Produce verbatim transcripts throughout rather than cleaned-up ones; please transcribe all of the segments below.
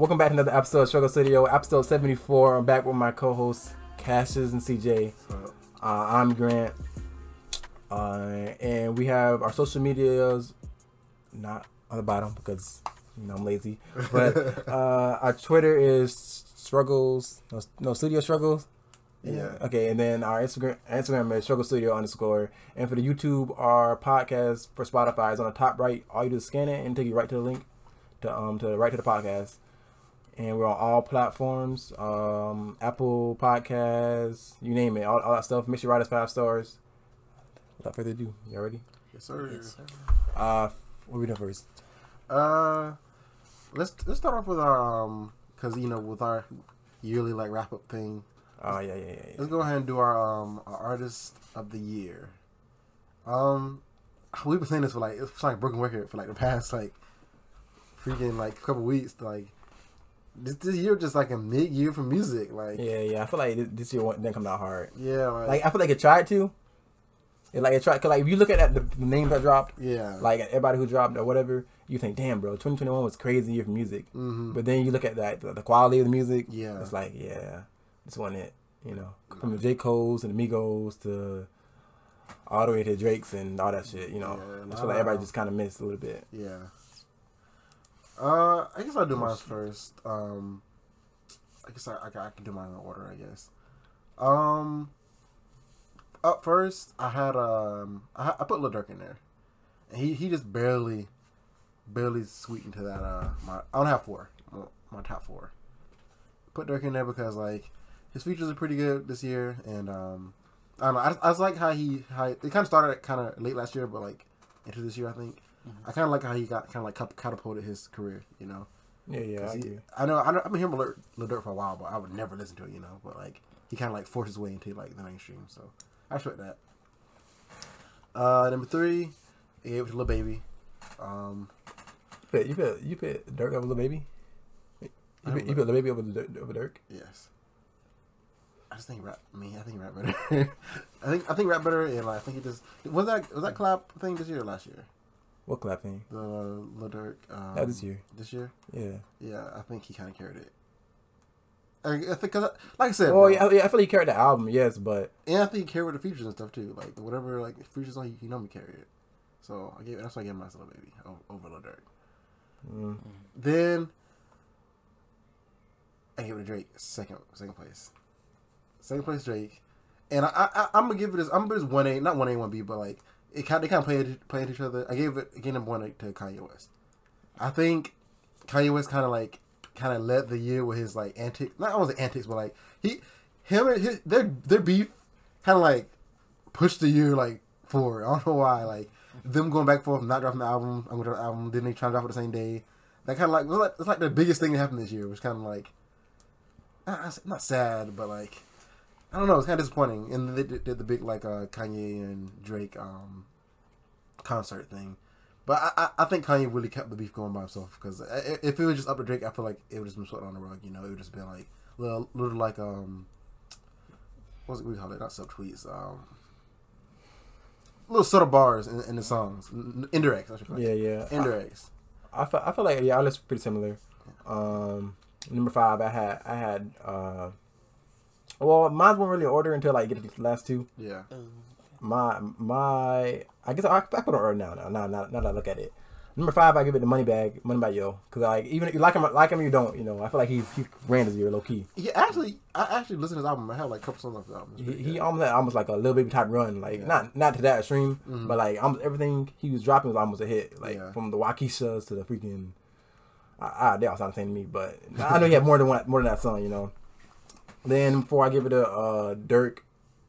welcome back to another episode of Struggle Studio, episode seventy-four. I'm back with my co-hosts, Cassius and C J. Uh, I'm Grant. Uh, and we have our social medias, not on the bottom because, you know, I'm lazy. But uh, our Twitter is Struggles, no, no Studio Struggles. Yeah. Okay, and then our Instagram Instagram is Struggle Studio underscore. And for the YouTube, our podcast for Spotify is on the top right. All you do is scan it and take you right to the link to um to right to the podcast. And we're on all platforms, um, Apple Podcasts, you name it, all, all that stuff. Make sure you write us five stars. Without further ado, you ready? Yes, sir. Yes, sir. Uh, what are we doing first? Uh, let's let's start off with our um, cause you know with our yearly like wrap up thing. Oh yeah, yeah, yeah, yeah. Let's go ahead and do our um our artist of the year. Um, we've been saying this for like it's like broken record for like the past like freaking like couple weeks. Like this this year just like a mid year for music. Like yeah, yeah. I feel like this, this year didn't come out hard. Yeah, like, like I feel like it tried to. It, like it tried, cause like if you look at that, the, the names that dropped, yeah, like everybody who dropped or whatever, you think, damn, bro, twenty twenty-one was crazy year for music. Mm-hmm. But then you look at that, the, the quality of the music, yeah, it's like, yeah, this wasn't it. You know, from the J. Cole's and the Migos to all the way to Drake's and all that shit. You know, yeah, I feel like everybody just kind of missed a little bit. Yeah. Uh, I guess I'll do mine first. Um, I guess I, I, I can do mine in order. I guess. Um. Up first, I had um, I, I put Lil Durk in there, and he, he just barely, barely sweetened to that. Uh, my I don't have four, my, my top four. Put Durk in there because like his features are pretty good this year, and um, I don't know. I, I just like how he how it kind of started kind of late last year, but like into this year, I think mm-hmm. I kind of like how he got kind of like catapulted his career. You know. Yeah, yeah. I, he, I know. I know. I've been hearing Lil, Lil Durk for a while, but I would never listen to it. You know, but like he kind of like forced his way into like the mainstream. So. I expect that. Uh, number three, I gave it to Lil Baby. Um, you put you put you put Durk over Lil Baby. You put, you put Lil Baby over over Durk. Yes. I just think rap. Me, I think rap better. I think I think rap better, and like, I think he just was that was that collab thing this year or last year? What collab thing? The uh, Lil Durk. Um, that this year. This year. Yeah. Yeah, I think he kind of carried it. I think, cause like I said, oh yeah, I, I feel like he carried the album, yes, but and I think he carried the features and stuff too. Like whatever, like features on, he normally carry it. So I gave that's why I gave myself a Baby over Lil Durk. Mm. Then I gave it to Drake second, second place, second place Drake, and I, I I'm gonna give it this. I'm gonna give this one A, not one A, one B, but like it kind they kind of play play into each other. I gave it again number one to Kanye West. I think Kanye West kind of like. kind of led the year with his like antics. Not almost antics, but like he, him and his their their beef kind of like pushed the year like forward. I don't know why. Like them going back and forth, not dropping the album. I'm gonna drop the album. Then they trying to drop it the same day. That kind of like, like it's like the biggest thing that happened this year. It was kind of like not, not sad, but like I don't know. It's kind of disappointing. And they did, did the big like uh, Kanye and Drake um concert thing. But I, I, I think Kanye really kept the beef going by himself because if it was just up to Drake, I feel like it would just been swept on the rug. You know, it would just been like little, little like um, what's it we call it? Not subtweets, um, little subtle bars in, in the songs, indirects. I should yeah, yeah, indirects. I, I feel I feel like yeah, I listen pretty similar. Um, number five, I had I had uh, well, mine wasn't really in order until like get to the last two. Yeah. My my, I guess I, I put it on order now. Now, now, now, now that I look at it, number five, I give it the Moneybagg, Moneybagg Yo, because like even if you like him, like him, or you don't, you know, I feel like he's he ran this year low key. Yeah, actually, I actually listened to his album. I have like a couple songs off the album. He, he almost had almost like a Lil Baby type run, like yeah. not not to that extreme, mm-hmm. but like almost everything he was dropping was almost a hit, like yeah. from the Waukeshas to the freaking. I, I they all sound the same to me, but I know he had more than one, more than that song, you know. Then before I give it to uh, Durk.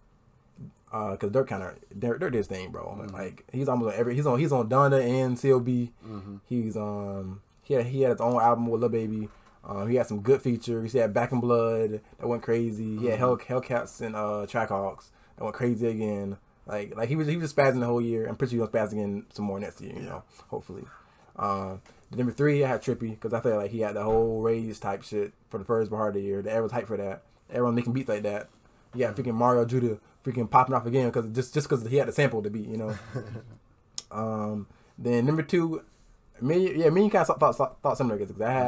Uh, cause Durk kind of Durk, Durk did his thing, bro. Mm-hmm. Like he's almost on every he's on he's on Donda and C L B. Mm-hmm. He's um he had he had his own album with Lil Baby. Um, he had some good features. He had Back in Blood that went crazy. Mm-hmm. He had Hell Hellcats and uh Trackhawks that went crazy again. Like like he was he was spazzing the whole year. I'm pretty sure he'll spaz again some more next year. You yeah. know, hopefully. Um, number three, I had Trippy because I felt like he had the whole Raise type shit for the first part of the year. The air was hype for that. Everyone making beats like that. You got freaking Mario Judah freaking popping off again because just just because he had to sample the beat, you know. um, then number two, me yeah me and kind of thought thought, thought similar because I had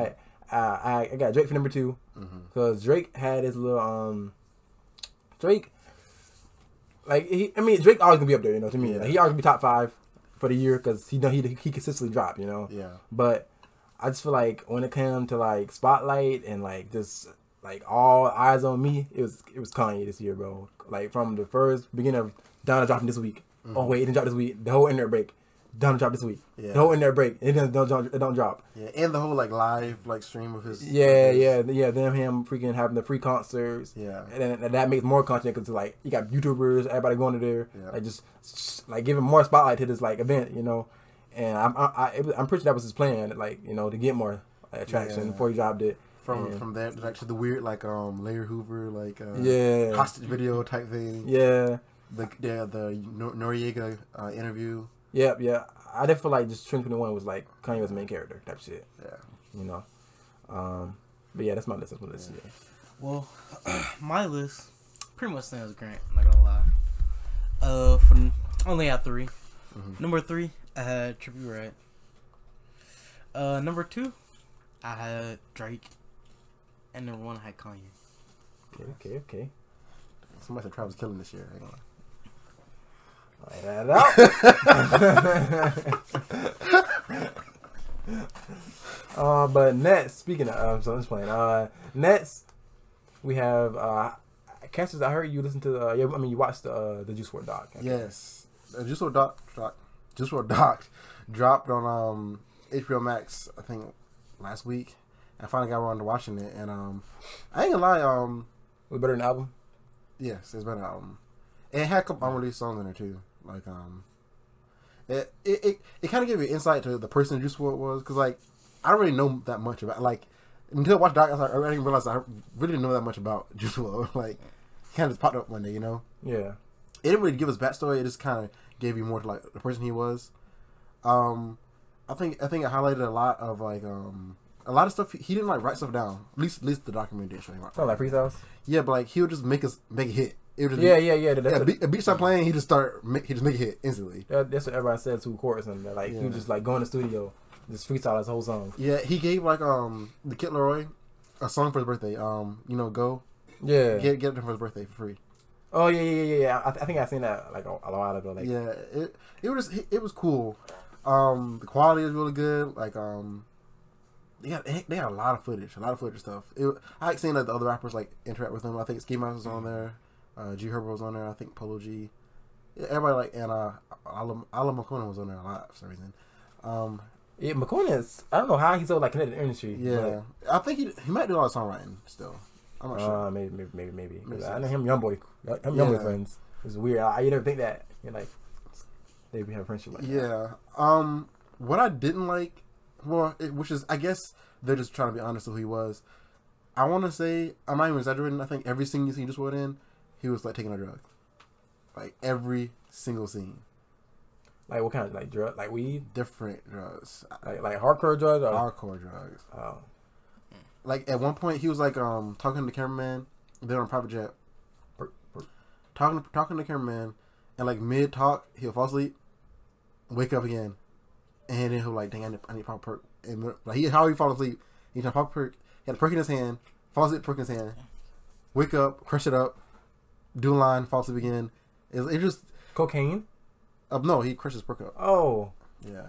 uh, I I got Drake for number two because mm-hmm. Drake had his little um Drake. Like he, I mean, Drake always gonna be up there, you know. To me, yeah. like, he always gonna be top five for the year because he know he he consistently drop, you know. Yeah. But I just feel like when it came to like spotlight and like just like all eyes on me, it was it was Kanye this year, bro. Like from the first beginning of Donna dropping this week. Mm-hmm. Oh wait, it didn't drop this week. The whole internet break. Donna dropped this week. Yeah. The whole internet break. It doesn't don't, don't, it don't drop. Yeah, and the whole like live like stream of his. Yeah, of his... yeah, yeah. Them him freaking having the free concerts. Yeah. And then and that makes more content because like you got YouTubers, everybody going to there, yeah. like just, just like giving more spotlight to this like event, you know. And I'm I, I it was, I'm pretty sure that was his plan, like you know, to get more like, attraction yeah. before he dropped it. From and, from that like to the weird like um Larry Hoover like uh, yeah hostage video type thing. Yeah. The the the Noriega uh, interview. Yep, yeah. I didn't feel like just twenty twenty-one was like Kanye was the main character type shit. Yeah. You know. Um, but yeah, that's my list. That's my list. Yeah. Well, my list pretty much stands Grant. I'm not gonna lie. Uh, from only had three. Mm-hmm. Number three, I had Trippie Redd. Uh, number two, I had Drake, and number one, I had Kanye. Okay, okay, okay. Somebody said Travis killing this year. Hang on. Write that out. uh, but next, speaking of, um, so I'm just playing. Uh, next, we have uh, Cassius. I heard you listen to the. Uh, yeah, I mean, you watched the uh, the Juice world doc. Yes, the Juice world doc, doc, Juice world doc dropped on um H B O Max. I think last week. I finally got around to watching it, and um, I ain't gonna lie. Um, was it better than the album? Yes, it's better than the album. And it had a couple unreleased songs in there too. Like um, it it it, it kind of gave you insight to the person Juice world was, because like I don't really know that much about like until I watched Doc. I, was like, I didn't realize I really didn't know that much about Juice world. Like, he kind of just popped up one day, you know. Yeah. It didn't really give us backstory. It just kind of gave you more to like the person he was. Um, I think I think it highlighted a lot of like um a lot of stuff. He, he didn't like write stuff down. At least at least the documentary did show him. Sound like freestyles. Yeah, but like he would just make us make a hit. It would just yeah, be, yeah, yeah, yeah. A beat, a beat start playing, he just start he just make a hit instantly. That, that's what everybody said to chorus and like yeah. he was just like go in the studio, just freestyle his whole song. Yeah, he gave like um the Kid Laroi a song for his birthday. Um, you know, Go. Yeah. Get get it for his birthday for free. Oh yeah, yeah, yeah, yeah. I, th- I think I seen that like a, a while ago. Like yeah, it it was it was cool. Um, the quality is really good. Like um, they got they got a lot of footage, a lot of footage stuff. It, I like seeing like the other rappers like interact with them. I think Ski Mask was on there. Uh, G Herbo was on there. I think Polo G. Yeah, everybody like and uh, Ala McConan was on there a lot for some reason. Um, yeah, McConan is. I don't know how he's so like connected to the industry. Yeah, but I think he he might do a lot of songwriting still. I'm not sure. Uh, maybe, maybe, maybe, maybe. maybe I know him, young boy, him, young boy friends. It's weird. I, you never think that. You're like, they have a friendship like that. Yeah. Um, what I didn't like, well, it, which is, I guess they're just trying to be honest with who he was. I want to say, I'm not even exaggerating. I think every scene he just went in, he was like taking a drug. Like every single scene. Like what kind of like drug? Like weed? Different drugs. Like like hardcore drugs? Or? Hardcore drugs. Oh. Like at one point he was like um talking to the cameraman. They're on a private jet. Perk, perk. Talking talking to the cameraman, and like mid talk he'll fall asleep, wake up again, and then he'll like dang I need, I need to pop a perk. And like he how he fall asleep, he trying to pop a perk. He had a perk in his hand, falls asleep, perk in his hand, wake up, crush it up, do a line, fall asleep again. It, it just cocaine. Uh, no, he crushes perk up. Oh yeah.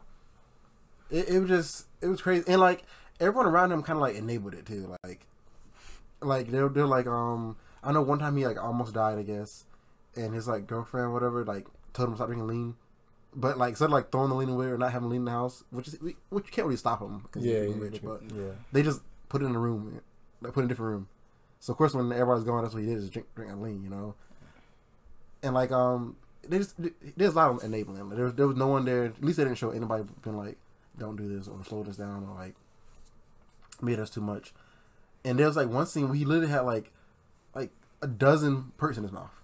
It it was just it was crazy, and like. Everyone around him kind of like enabled it too, like, like they're they're like um I know one time he like almost died I guess, and his like girlfriend whatever like told him to stop drinking lean, but like instead of like throwing the lean away or not having lean in the house, which is which you can't really stop him because yeah, he's yeah, rich, but yeah, they just put it in a room, like put it in a different room. So of course when everybody's going, that's what he did is drink drink lean, you know, and like um they just there's a lot of enabling. There was there was no one there. At least they didn't show anybody being like don't do this or slow this down or like. Made us too much, and there was like one scene where he literally had like, like a dozen perks in his mouth.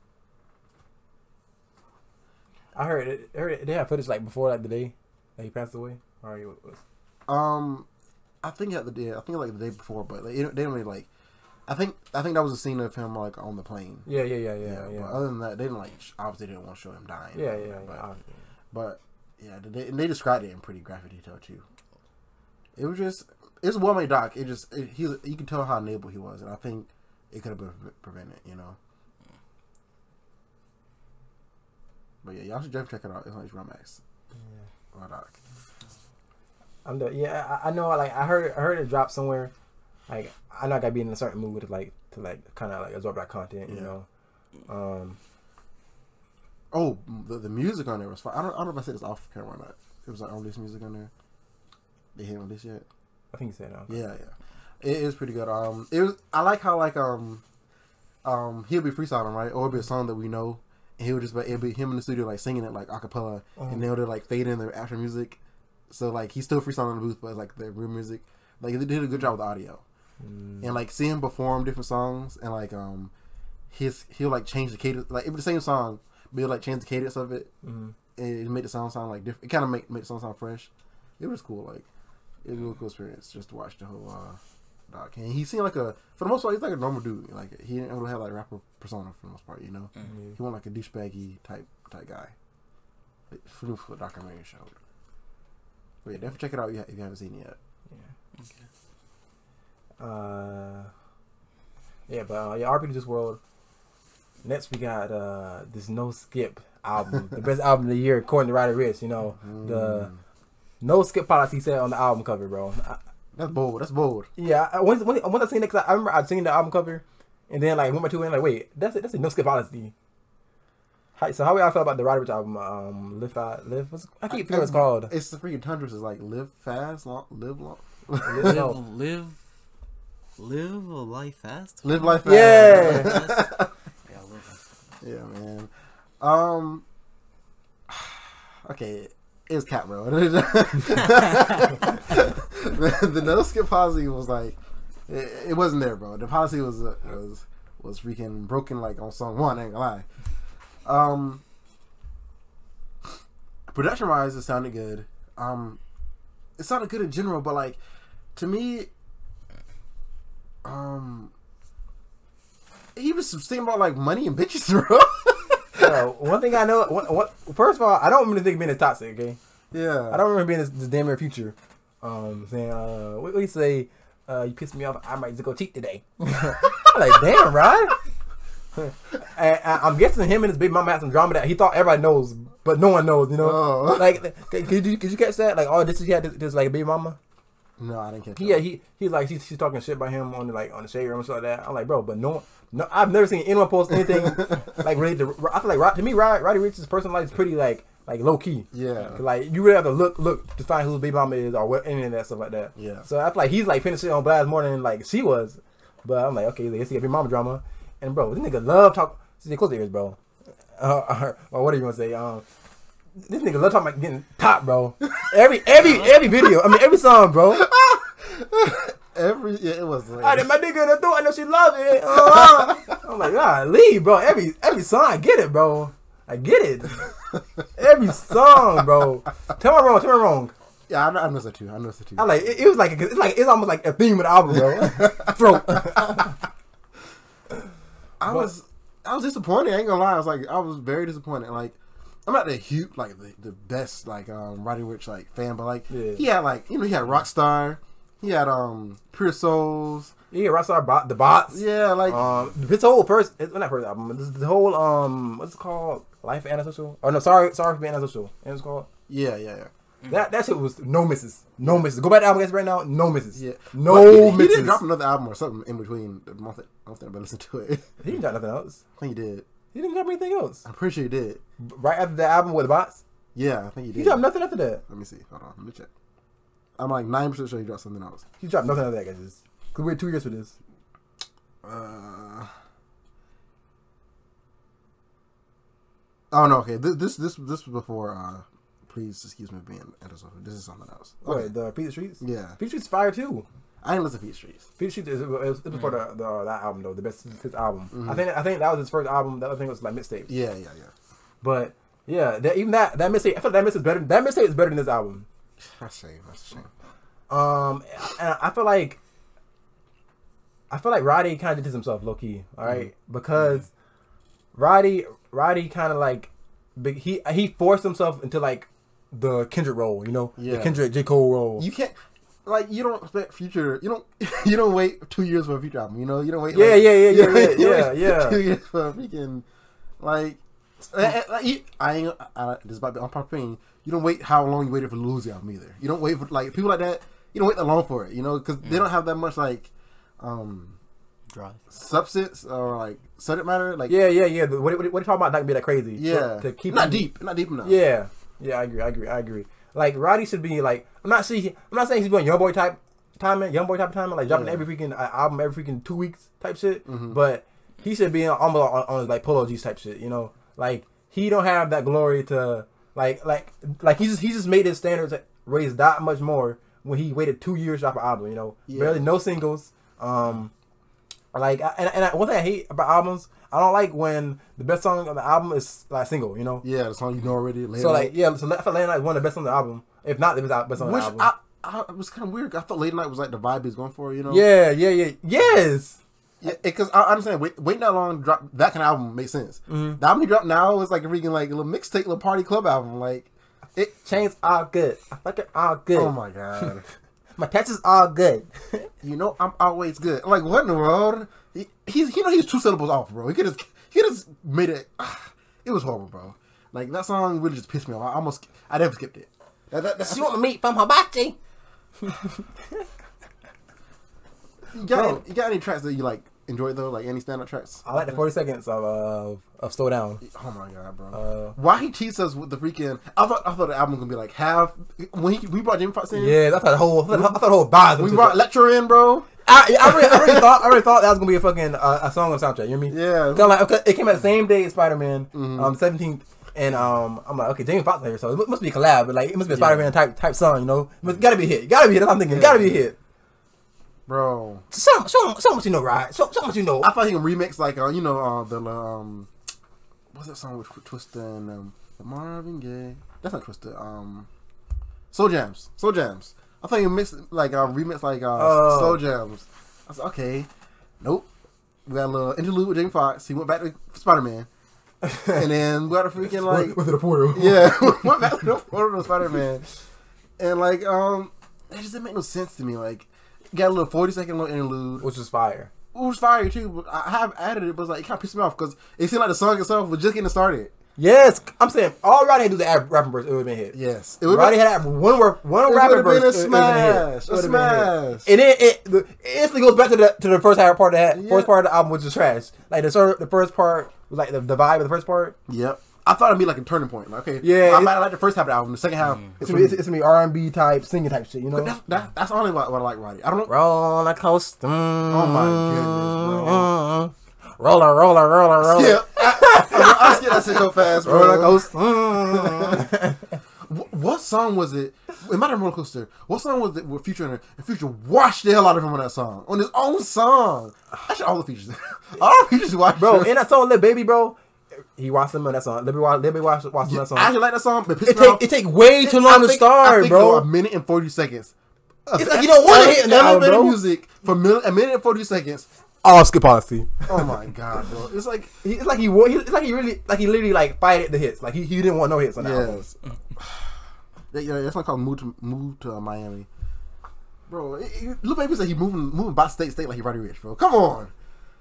I heard it. I heard it, they had footage like before like the day that he passed away. Or it was. Um, I think at the day, I think like the day before, but like, they didn't really like. I think I think that was a scene of him like on the plane. Yeah, yeah, yeah, yeah. yeah, yeah. But other than that, they didn't like obviously they didn't want to show him dying. Yeah, yeah, but, yeah. But yeah, they and they described it in pretty graphic detail too. It was just. it's a well made doc. It just it, he you can tell how unable he was, and I think it could have been prevented. You know. But yeah, y'all should definitely check it out. It's on H B O Max. Yeah. Or doc. I'm the yeah. I, I know. Like I heard. I heard it drop somewhere. Like I know I gotta be in a certain mood to like to like kind of like absorb that content. You yeah. know. Um. Oh, the the music on there was fine. I don't I don't know if I said this off camera or not. It was like unreleased music on there. They haven't released yet. I think you said no. Yeah, yeah. It is pretty good. Um, it was. I like how like um, um, he'll be freestyling, right, or it'll be a song that we know. And he would just, it'd be him in the studio, like, singing it, like, acapella. Uh-huh. And they'll, like, fade in the actual music. So, like, he's still freestyling in the booth, but, like, the real music. Like, they did a good job with the audio. Mm. And, like, see him perform different songs. And, like, um, his, he'll, like, change the cadence. Like, it was the same song, but he'll, like, change the cadence of it. Mm. And it made the sound sound, like, different. It kind of made, made the song sound fresh. It was cool. Like, it was a really cool experience just to watch the whole, uh, doc. And he seemed like a, for the most part, he's like a normal dude. Like, he didn't really have, like, rapper persona for the most part, you know? Mm-hmm. He wasn't like a douchebaggy type type guy. Like, for, for the documentary show. But yeah, definitely check it out if you haven't seen it yet. Yeah. Okay. Uh, yeah, but uh, yeah, R P G This World. Next, we got uh, this No Skip album. The best album of the year, according to Roddy Ricch, you know. Mm. The No Skip policy said on the album cover, bro. I, That's bold. That's bold. Yeah. I, once, once, once I seen it, cause I, I remember I'd seen the album cover, and then like went by two and like, wait, that's a, that's a no skip policy. How, so how y'all feel about the Roddy Ricch album? Um, Live Fast, Live. What's, I keep forgetting what it's called. It's the freaking tundras. It's like live fast, long, live long, live, live, live, live a life fast. Live life fast. Yeah. yeah, live. Yeah, man. Um. Okay. It's cat, bro. the, the no skip policy was like, it, it wasn't there, bro. The policy was uh, was was freaking broken like on song one. I ain't gonna lie. Um, production wise, it sounded good. Um, it sounded good in general, but like to me, um, he was singing about like money and bitches, bro. Yo, one thing I know, one, one, first of all, I don't remember this nigga being this toxic, okay? Yeah. I don't remember being this, this damn near future. Um, saying, uh, what would he say? Uh, you pissed me off, I might just go cheat today. I'm like, damn, right? and, and I'm guessing him and his big mama had some drama that he thought everybody knows, but no one knows, you know? Oh. Like, could you, could you catch that? Like, oh, this is, he had this, this like, a big mama? No, I didn't catch that. Yeah, he, he like, she's, she's talking shit about him on the, like, on the shade room and stuff like that. I'm like, bro, but no No, I've never seen anyone post anything like related to. I feel like to me, Roddy Ricch's personal life is pretty like like low key. Yeah. Like you really have to look look to find who his baby mama is or what any of that stuff like that. Yeah. So I feel like he's like putting shit on blast more than like she was. But I'm like, okay, let's see if your mama drama. And bro, this nigga love talk. See, close your ears, bro. Uh, or what do you want to say? Um, this nigga love talking about getting top, bro. Every every every video. I mean every song, bro. Every yeah, it was. Like, I did my nigga in the door. I know she love it. Uh, I'm like, God, leave, bro. Every every song, I get it, bro. I get it. Every song, bro. Tell me wrong. Tell me wrong. Yeah, I know, I know that too. I know that too. I like it, it. Was like it's like it's almost like a theme of the album, bro. Throat. I was I was disappointed. I ain't gonna lie. I was like I was very disappointed. Like I'm not the huge like the, the best like um Roddy Ricch like fan, but like yeah. he had like you know he had Rockstar. He had um Pure Souls. Yeah, Rockstar bot the bots. Yeah, like um his whole first well, not first album. This is the whole um what's it called? Life Antisocial? Oh no, sorry, sorry for being antisocial. And it's called. Yeah, yeah, yeah. That that shit was no misses, no misses. Go back to the album guys right now, no misses. Yeah, no he, misses. He didn't drop another album or something in between the month. I don't think I better listen to it. He didn't drop nothing else. I think he did. He didn't drop anything else. I'm pretty sure he did. Right after the album with the bots. Yeah, I think he did. He dropped nothing after that. Let me see. Hold on, let me check. I'm like nine percent sure he dropped something else. He dropped nothing after that, guys. Could wait two years for this. Uh. Oh no. Okay. This this this, this was before. Uh, please excuse me for being antisocial. This is something else. Okay. What, the Feed the Streets? Yeah. Feed the Streets fire too. I didn't listen to Feed the Streets. Feed the Streets is it was, it was before mm-hmm. the, the that album though, the best his album. Mm-hmm. I think I think that was his first album. The other thing was like mixtape. Yeah, yeah, yeah. But yeah, that, even that that mixtape, I feel like that mixtape is better. That mixtape is better than this album. That's a shame. That's a shame. Um, and I feel like I feel like Roddy kind of did himself low key, all right, mm-hmm. because mm-hmm. Roddy Roddy kind of like big, he he forced himself into like the Kendrick role, you know, yeah. the Kendrick J. Cole role. You can't. like you don't expect Future. You don't you don't wait two years for a Future album. You know you don't wait. Yeah, like, yeah, yeah, you yeah, wait- yeah, you yeah, wait yeah. Two years for a freaking like. eh, eh, like you, I ain't. I, this might be unpopular opinion. You don't wait how long you waited for the Lose album either. You don't wait for like people like that. You don't wait that long for it. You know because Mm. they don't have that much like. um Drive. Substance or like subject matter, like Yeah, yeah, yeah. What, what, what are you talking about? Not to be that crazy. yeah, To keep not you- deep, not deep enough. Yeah, yeah. I agree. I agree. I agree. Like Roddy should be like. I'm not saying. I'm not saying he's doing young boy type timing, young boy type of timing, like dropping Yeah. every freaking uh, album every freaking two weeks type shit. Mhm. But he should be on, almost on, on his like Polo G's type shit. You know, like he don't have that glory to like like like he just he just made his standards raise that much more when he waited two years to drop an album. You know, Yeah. barely no singles. Um. Like I- and, and I, one thing I hate about albums, I don't like when the best song on the album is like single, you know. Yeah, the song you know already. Later So like yeah, so I feel Late Night is one of the best songs on the album, if not the best best song on the which album. I, I it was kind of weird. I thought Late Night was like the vibe he's going for. You know. Yeah, yeah, yeah, yes. Yeah, because I understand wait, waiting that long to drop that kind of album makes sense. Mhm. The album he dropped now is like a freaking like a little mixtape, little party club album. Like it. Chains all good. I fucking all good. Oh my god. My taxes all good. You know I'm always good. Like what in the world? He, he's you know he's two syllables off, bro. He could have he just made it. Ah, it was horrible, bro. Like that song really just pissed me off. I almost I never skipped it. That, that, that's, You want meat from Hibachi? you got Bro. any, you got any tracks that you like enjoyed though? Like any stand up tracks? I like the forty seconds of uh, of Slow Down. Oh my god, bro! Uh, Why he cheats us with the freaking? I thought I thought the album was gonna be like half when he we brought Jamie Foxx in. yeah, that's the whole. I thought, I thought the whole vibe. we was brought just- Lecture in, bro. I, I, really, I really thought I really thought that was gonna be a fucking uh, a song on the soundtrack. You know what I mean? Yeah. Cause like okay, it came out the same day as Spider Man, Mhm. um, seventeenth, and um, I'm like, okay, Jamie Foxx here, so it mu- must be a collab, but like it must be a Yeah. Spider Man type type song, you know? But it gotta be a hit. It gotta be a hit. That's what I'm thinking. It gotta be a hit. Bro, So, so, so much you know, right? So, so much you know. I thought he could remix like uh, you know uh, the um what's that song with Twista and um, Marvin Gaye? That's not Twista. Um, Soul Jams. Soul Jams. I thought he mixed like uh, remix like uh, Oh. Soul Jams. I said okay, nope. We got a little interlude with Jamie Foxx. He went back to Spider Man, and then we got a freaking like with the portal. yeah, went back to the portal of Spider Man, and like um, it just didn't make no sense to me. Like, got a little forty second little interlude. Which was fire. It was fire too, but I have added it, but it's like it kind of pissed me off because it seemed like the song itself was just getting started. Yes, I'm saying all Roddy had to do the app- rapping verse, it would have been hit. Yes, it Roddy had to have one word, one It rapping would've been verse. a it would've been hit. smash, It a would've been hit. smash. And then it, the, it instantly goes back to the to the first half part of that Yeah. first part of the album, which is trash. Like the sort of, the first part was like the, the vibe of the first part. Yep, I thought it'd be like a turning point. Like, okay, Yeah, I it- might like the first half of the album. The second half, It's it's gonna be, it's, it's gonna be R and B type, singing type shit. You know. but that's that, that's only what, what I like Roddy. I don't know. Roller coaster. Oh my goodness, Roller, roller, roller, roller. Yeah, I, I, I skip that shit so fast, bro. Roller coaster. Wh- What song was it? It might have been Roller Coaster. What song was it with Future in it? And Future washed the hell out of him on that song. On his own song. Actually, all the features. all the features washed Bro, him. in that song, Lil Baby, bro, he watched him on that song. Lil Baby watched, Lil Baby watched, watched him on that song. I actually like that song, but it pissed It me off. take, it take way too I long to think- start, I think bro. for a minute and forty seconds. It's like you don't want to hit an album, elevator bro. music for mil- a minute and forty seconds. Oh, skip policy. Oh my god, bro! It's like He, it's like he, wa- he, it's like he really, like he literally like fighted the hits. Like he, he didn't want no hits on the album. yes. That- yeah, that's not called move to move to uh, Miami, bro. It, it, Lil Baby said he moving moving by state state like he Roddy Rich, bro. Come on.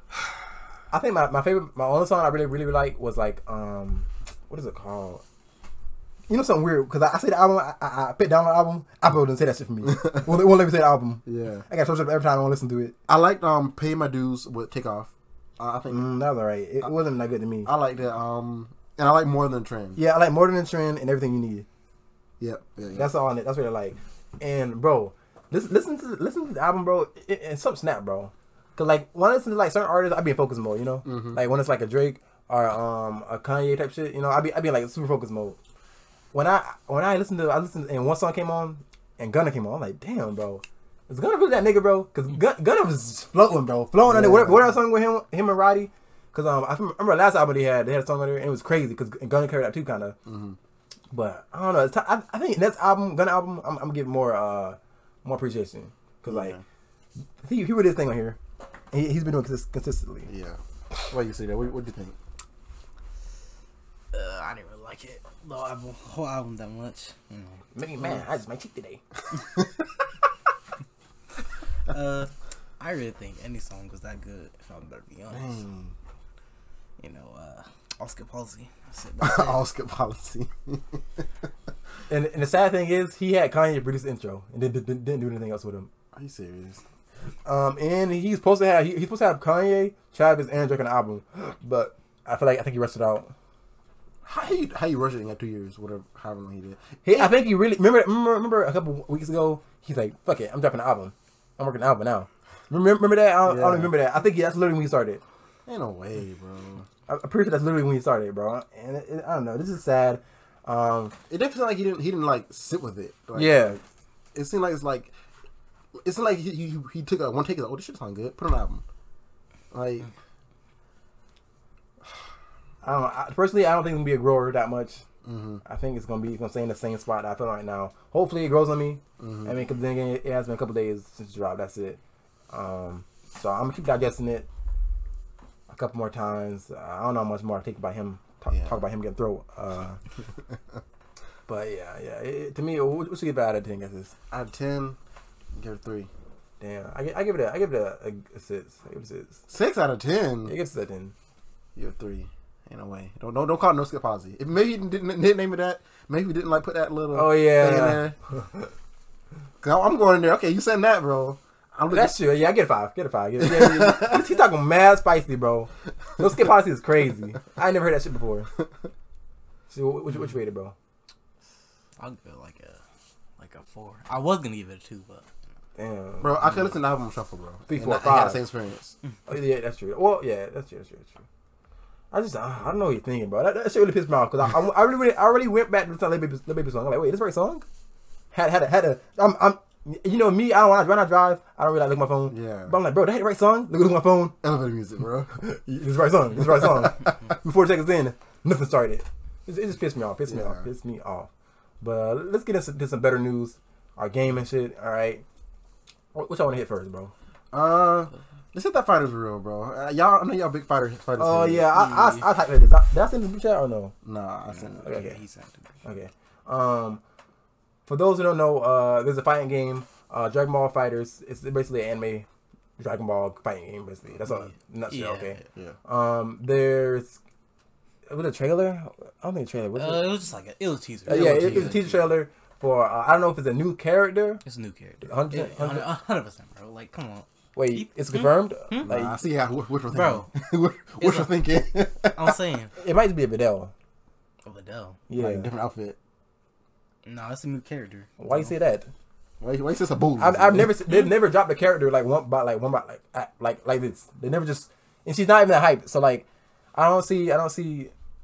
I think my, my favorite, my only song I really, really, really like was like, um, what is it called? You know something weird? Because I, I say the album, I, I, I picked down the album, Apple didn't say that shit for me. well, they won't let me say the album. Yeah, I got to search up every time I want to listen to it. I liked um Pay My Dues with Takeoff. Uh, I think Mm, that was alright. It, it wasn't that good to me. I like that. Um, and I like More Than Trend. Yeah, I like More Than a Trend and Everything You Need. Yep. Yeah, yeah. That's all. I, that's what I like. And bro, listen, listen to listen to the album, bro. It, it's some snap, bro. Cause like when I listen to like certain artists, I be in focus mode. You know, Mhm. like when it's like a Drake or um a Kanye type shit. You know, I be I be in like super focus mode. When I when I listened to I listened and one song came on and Gunna came on, I'm like, damn, bro. Is Gunna really that nigga, bro? Cause Gun, Gunna was floating, bro, floating on it. Yeah. Whatever, whatever song with him, him and Roddy. Cause um I remember last album they had they had a song on there and it was crazy. Cause Gunna carried that too, kind of. Mhm. But I don't know. It's t- I, I think next album, Gunna album, I'm, I'm gonna give more uh more appreciation because like Yeah. he he really this thing on here. He, he's been doing consist- consistently. Yeah. Why you say that? What, what do you think? Uh, I didn't really like it. The album, whole album that much. You know. Make me mad. I just might cheat today. Uh, I really think any song was that good. If I'm better be honest, Dang. you know, uh, Oscar policy. That's it. That's it. Oscar policy. And, and the sad thing is, he had Kanye produce the intro and didn't, didn't, didn't do anything else with him. Are you serious? Um, and he's supposed to have he, he's supposed to have Kanye, Travis, and Drake on the album, but I feel like I think he rushed it out. How you how you rushing it in two years? Whatever, however long he did. He, I think he really remember remember remember a couple weeks ago. He's like, "Fuck it, I'm dropping an album. I'm working an album now." Remember, remember that? I don't, Yeah. I don't remember that. I think that's literally when he started. Ain't no way, bro. I'm pretty sure that's literally when he started, bro. And it, it, I don't know. This is sad. Um, It definitely seemed like he didn't he didn't like sit with it. Like, yeah. like, it seemed like it's like it seemed like he he, he took a one take. Like, oh, this shit sound good. Put on an album. Like I don't know. I, personally, I don't think it's gonna be a grower that much. mm-hmm. I think it's gonna be gonna stay in the same spot that I feel right now. Hopefully, it grows on me. Mm-hmm. I mean, because then again, it has been a couple days since it dropped. That's it. Um, so I'm gonna keep digesting it a couple more times. Uh, I don't know how much more I think about him. Talk, Yeah. talk about him getting throat. Uh, but yeah, yeah. It, to me, what should give it out of ten? Guess this. Out of ten, give it a three. Damn, I, gi- I give it a I give it a, a, a six. I give it a six. Six out of ten. It gets a ten. You're a three. Ain't no way. Don't don't don't call it no skip policy. If maybe he didn't, didn't name it that, maybe he didn't like put that little Oh thing in yeah, there. Cause I'm going in there. Okay, you saying that, bro? I'm looking, that's true. Yeah, I get a five. Get a five. Get, yeah, yeah. He's, he's talking mad spicy, bro. No skip policy is crazy. I ain't never heard that shit before. So what, what, you- what you rated, bro? I'll give it like a like a four. I was gonna give it a two, but Damn, bro. I could listen to the album shuffle, bro. Three, And four, I- I had five. the same experience. Oh, yeah, that's true. Well, yeah, that's true. That's true. That's true. I just, uh, I don't know what you're thinking, bro. That, that shit really pissed me off because I, I, I really, I already went back to the Lil Baby, Lil Baby song. I'm like, wait, this the right song? Had, had, a, had a. I'm, I'm, you know me. I don't when I, when I drive, I don't really like look at my phone. Yeah. But I'm like, bro, that the right song? Look at my phone. Elevator music, bro. This is the right song. This is the right song. Before seconds in, nothing started. It, it just pissed me off. Pissed me Yeah. off. Pissed me off. But uh, let's get into some better news. Our game and shit. All right. What, what y'all want to hit first, bro? Uh, let's hit that fighters real, bro. Uh, y'all, I know y'all big fighter fighters. Oh heads. yeah, I I I typed this. I, did I send this group chat or no? Nah, I sent it. Okay. yeah, he sent it. Okay. Um, for those who don't know, uh, there's a fighting game, uh, Dragon Ball Fighters. It's basically an anime Dragon Ball fighting game, basically. That's all. Nutshell. Yeah. Okay. Yeah. Um, there's was it a trailer? I don't think a trailer. Was Uh, it? it was just like a, it was a teaser. Uh, yeah, it, it was a teaser trailer for. Uh, I don't know if it's a new character. It's a new character. one hundred Yeah, one hundred percent, bro. Like, come on. Wait, it's confirmed. Hmm? Like, Nah, I see how what we're thinking. Bro, what it's we're a- thinking. I'm saying, it might be a Videl. oh, Videl. Yeah. Like, different outfit. No, it's a new character. Why you say that? Why, why is this a bull? I've, I've never. se- They've never dropped a character like one by like one by like at- like like this. They never just. And she's not even that hype. So like, I don't see. I don't see.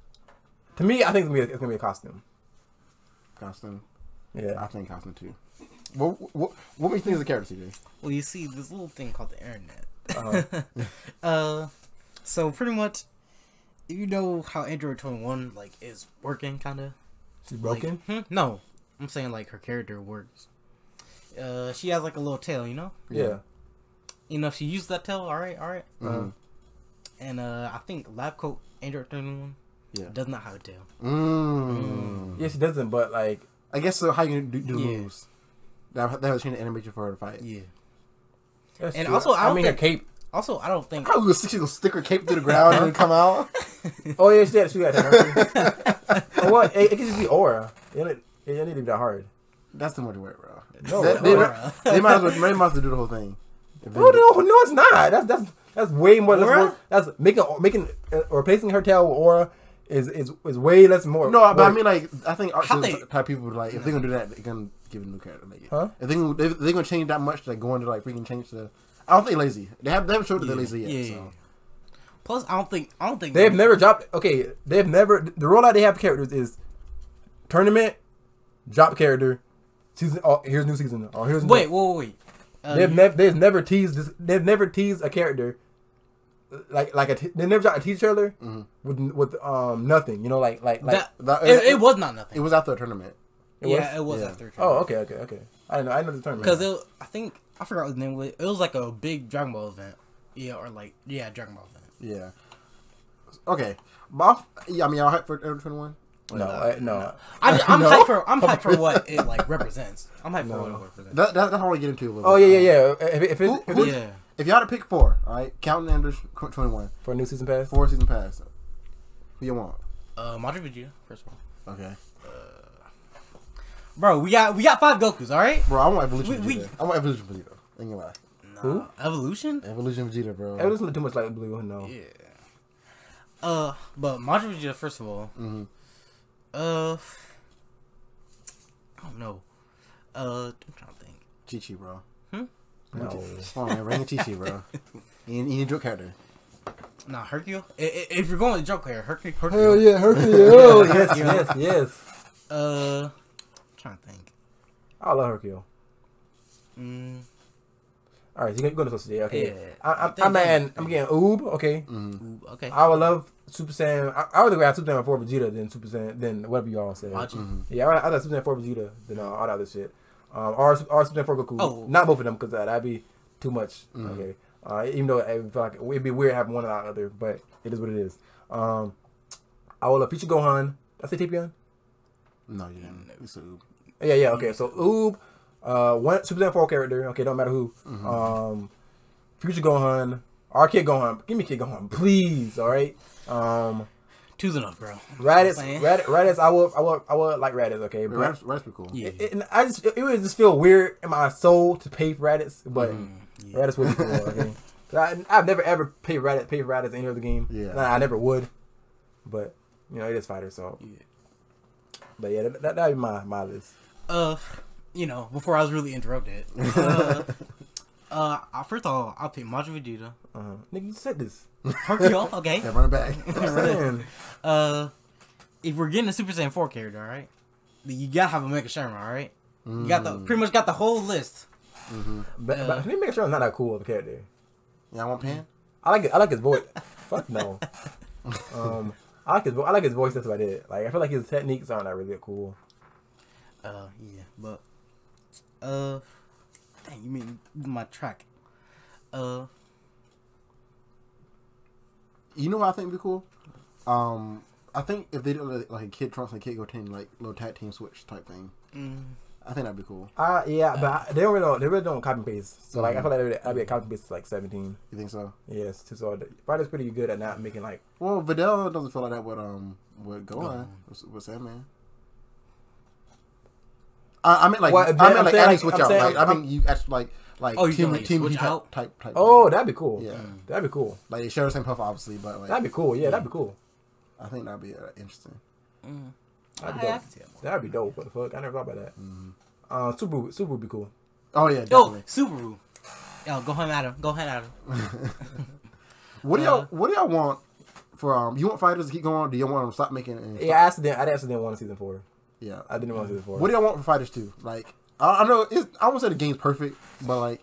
To me, I think it's gonna be a, it's gonna be a costume. Costume. Yeah. I think costume too. What what what makes you think is a character, C J? Well, you see this little thing called the internet. Uh-huh. uh, so pretty much, you know how Android twenty-one like is working, kind of. She's broken. Like, hmm? No, I'm saying like her character works. Uh, she has like a little tail, you know. Yeah. You know, she used that tail. All right, all right. Mhm. And uh, I think Lab Coat Android twenty-one Yeah. does not have a tail. Mm. Yeah, she doesn't. But like, I guess so. How you do, do the Yeah. moves? That that was changing the animation for her to fight. Yeah. that's And true. also, I I don't mean, think- her cape. Also, I don't think. How was she gonna stick her cape to the ground and then come out? Oh yeah, she got she got that. Oh, what? It, it can just be aura. It don't, it don't need to be that hard. That's too much work, bro. No, That- they, Aura. they might as well, they might as well do the whole thing. If they- No, no, no, it's not. That's that's that's way more. Less Aura? work. That's making making uh, replacing her tail with aura is is is way less more. No, but I work. mean, like, I think art How shows they- type people like if they're gonna do that, they're gonna give it a new character. Make it. Huh? If they gonna, if they're gonna change that much, like going to like freaking change the. I don't think lazy. They have they haven't showed that they're lazy yet. Yeah. So. Plus, I don't think. I don't think They've never dropped. Okay, they've never. The rollout they have for characters is tournament, drop character, season. Oh, here's new season. Oh, here's new- Wait, wait, wait. wait. Uh, They've never. They've never teased. This, they've never teased a character. Like like a. T- they never dropped a teaser trailer Mm-hmm. with with um nothing. You know, like like like. that, That- it, it was not nothing. It was after a tournament. It yeah, was? it was Yeah. after. Oh, okay, okay, okay. I know. I know the tournament. Because it, I think I forgot what the name was. It was like a big Dragon Ball event. Yeah, or like yeah, Dragon Ball event. Yeah. Okay. But I'll- yeah, I mean, y'all hype for Android twenty-one? No, I, no. I, I'm No. hyped for I'm hyped for what it like represents. I'm hyped for what it represents. That, that, that's how we get into it. A little Oh bit. yeah, yeah, yeah. If, if, it's, Who- if who- it's Yeah. If you had to pick four, all right, counting Anders twenty-one, for a new season pass, four season pass, who you want? Uh, Madara Vegeta, first of all. Okay, Bro, we got we got five Gokus, all right? bro, I want Evolution We- Vegeta. we- I want Evolution Vegeta. Ain't gonna lie, Nah, Who? Evolution? Evolution Vegeta, bro. it doesn't look too much like Blue. No. Yeah. Uh, but Madara Vegeta, first of all. Mm-hmm. Uh, I don't know. Uh, I'm trying to think. Chi Chi, bro. No. Come on, man, bring Chi Chi, bro. You need, you need a joke character. Nah, Hercule. I- I- If you're going to joke here, Hercule. Hercule. Hell yeah, Hercule. yes, yes, yes. Uh, I'm trying to think. I love Hercule. Mm, All right, so you're going to Social J. Okay. Yeah. I, I, Think- I'm getting, I'm getting Oob. Okay. ooh, okay. I would love Super Saiyan. I, I would rather have Super Saiyan four Vegeta than Super Saiyan than whatever y'all say. Machi. Yeah, I, I like Super Saiyan four Vegeta than uh, all that other shit. Um, or, or Super Saiyan four Goku. Oh. Not both of them because uh, that'd be too much. Okay. Uh, even though it would feel like it'd be weird having one or the other, but it is what it is. Um, I will love Future Gohan. Did I say Tapion? No, you didn't. It's a Oob. Yeah, yeah. Okay, so Oob, uh, one Super Saiyan four character. Okay, don't matter who. Um, Future Gohan, or Kid Gohan. Give me Kid Gohan, please. All right. Um, Two's enough, bro. Raditz, Saying. Raditz, Raditz. I would, I would, I would like Raditz. Okay, but Raditz, Raditz be cool. Yeah. it, it, I just, it would just feel weird in my soul to pay for Raditz, but yeah. Raditz would be cool. Okay. I, I've never ever paid Raditz, paid for Raditz in any other game. Yeah. Nah, I never would. But you know, it is fighter, so. Yeah. But yeah, that that'd be my my list. Uh, you know, before I was really interrupted. Uh, uh, uh, first of all, I'll pick Madara Vegeta. Uh-huh. Nigga, you said this. Hercule, okay. Yeah, run it back. I'm saying. Uh, if we're getting a Super Saiyan four character, all right, then you gotta have a Mega Sherman, all right. You got the pretty much got the whole list. But, Uh, but let me make sure I'm not that cool of a character. Yeah, I want Pan. I like it. I like his voice. Fuck no. Um, I like his. vo- I like his voice. That's about it. Like I feel like his techniques aren't that really cool. Uh, yeah, but uh, dang, you mean my track? Uh, You know what I think would be cool? Um, I think if they did like, like a Kid Trunks and Kid Goten like little tag team switch type thing, mm, I think that'd be cool. Uh, yeah, but I, they don't really. They really don't copy and paste. So like I feel like that'd be a copy and paste to like seventeen. You think so? Yes, so the- Fighter's pretty good at not making like. Well, Videl doesn't feel like that with um with Gohan with, with Sandman. I, I mean like Well, I I'm mean like saying, adding like, switch I'm out. saying, Like, I I'm- mean you actually like like Oh, you team can, like, team switch type, out? type type. Oh, that'd be cool. Yeah. That'd be cool. Like they share the same puff obviously, but like That'd be cool. Yeah, that'd be cool. I think that'd be uh, interesting. mm. That'd I, be I dope. can see that more. That'd be dope. What the fuck? I never thought about that. Uh, Super, Super would be cool. Oh yeah, Yo, definitely. Subaru. Yo, go ahead at him. Go ahead at him. What do y'all Uh, What do y'all want for um? You want fighters to keep going? Or do you want them to stop making? And Yeah, I accident. I accidentally want season four. yeah. I didn't want season four. What do y'all want for fighters too? Like I, I know it's, I won't say the game's perfect, but like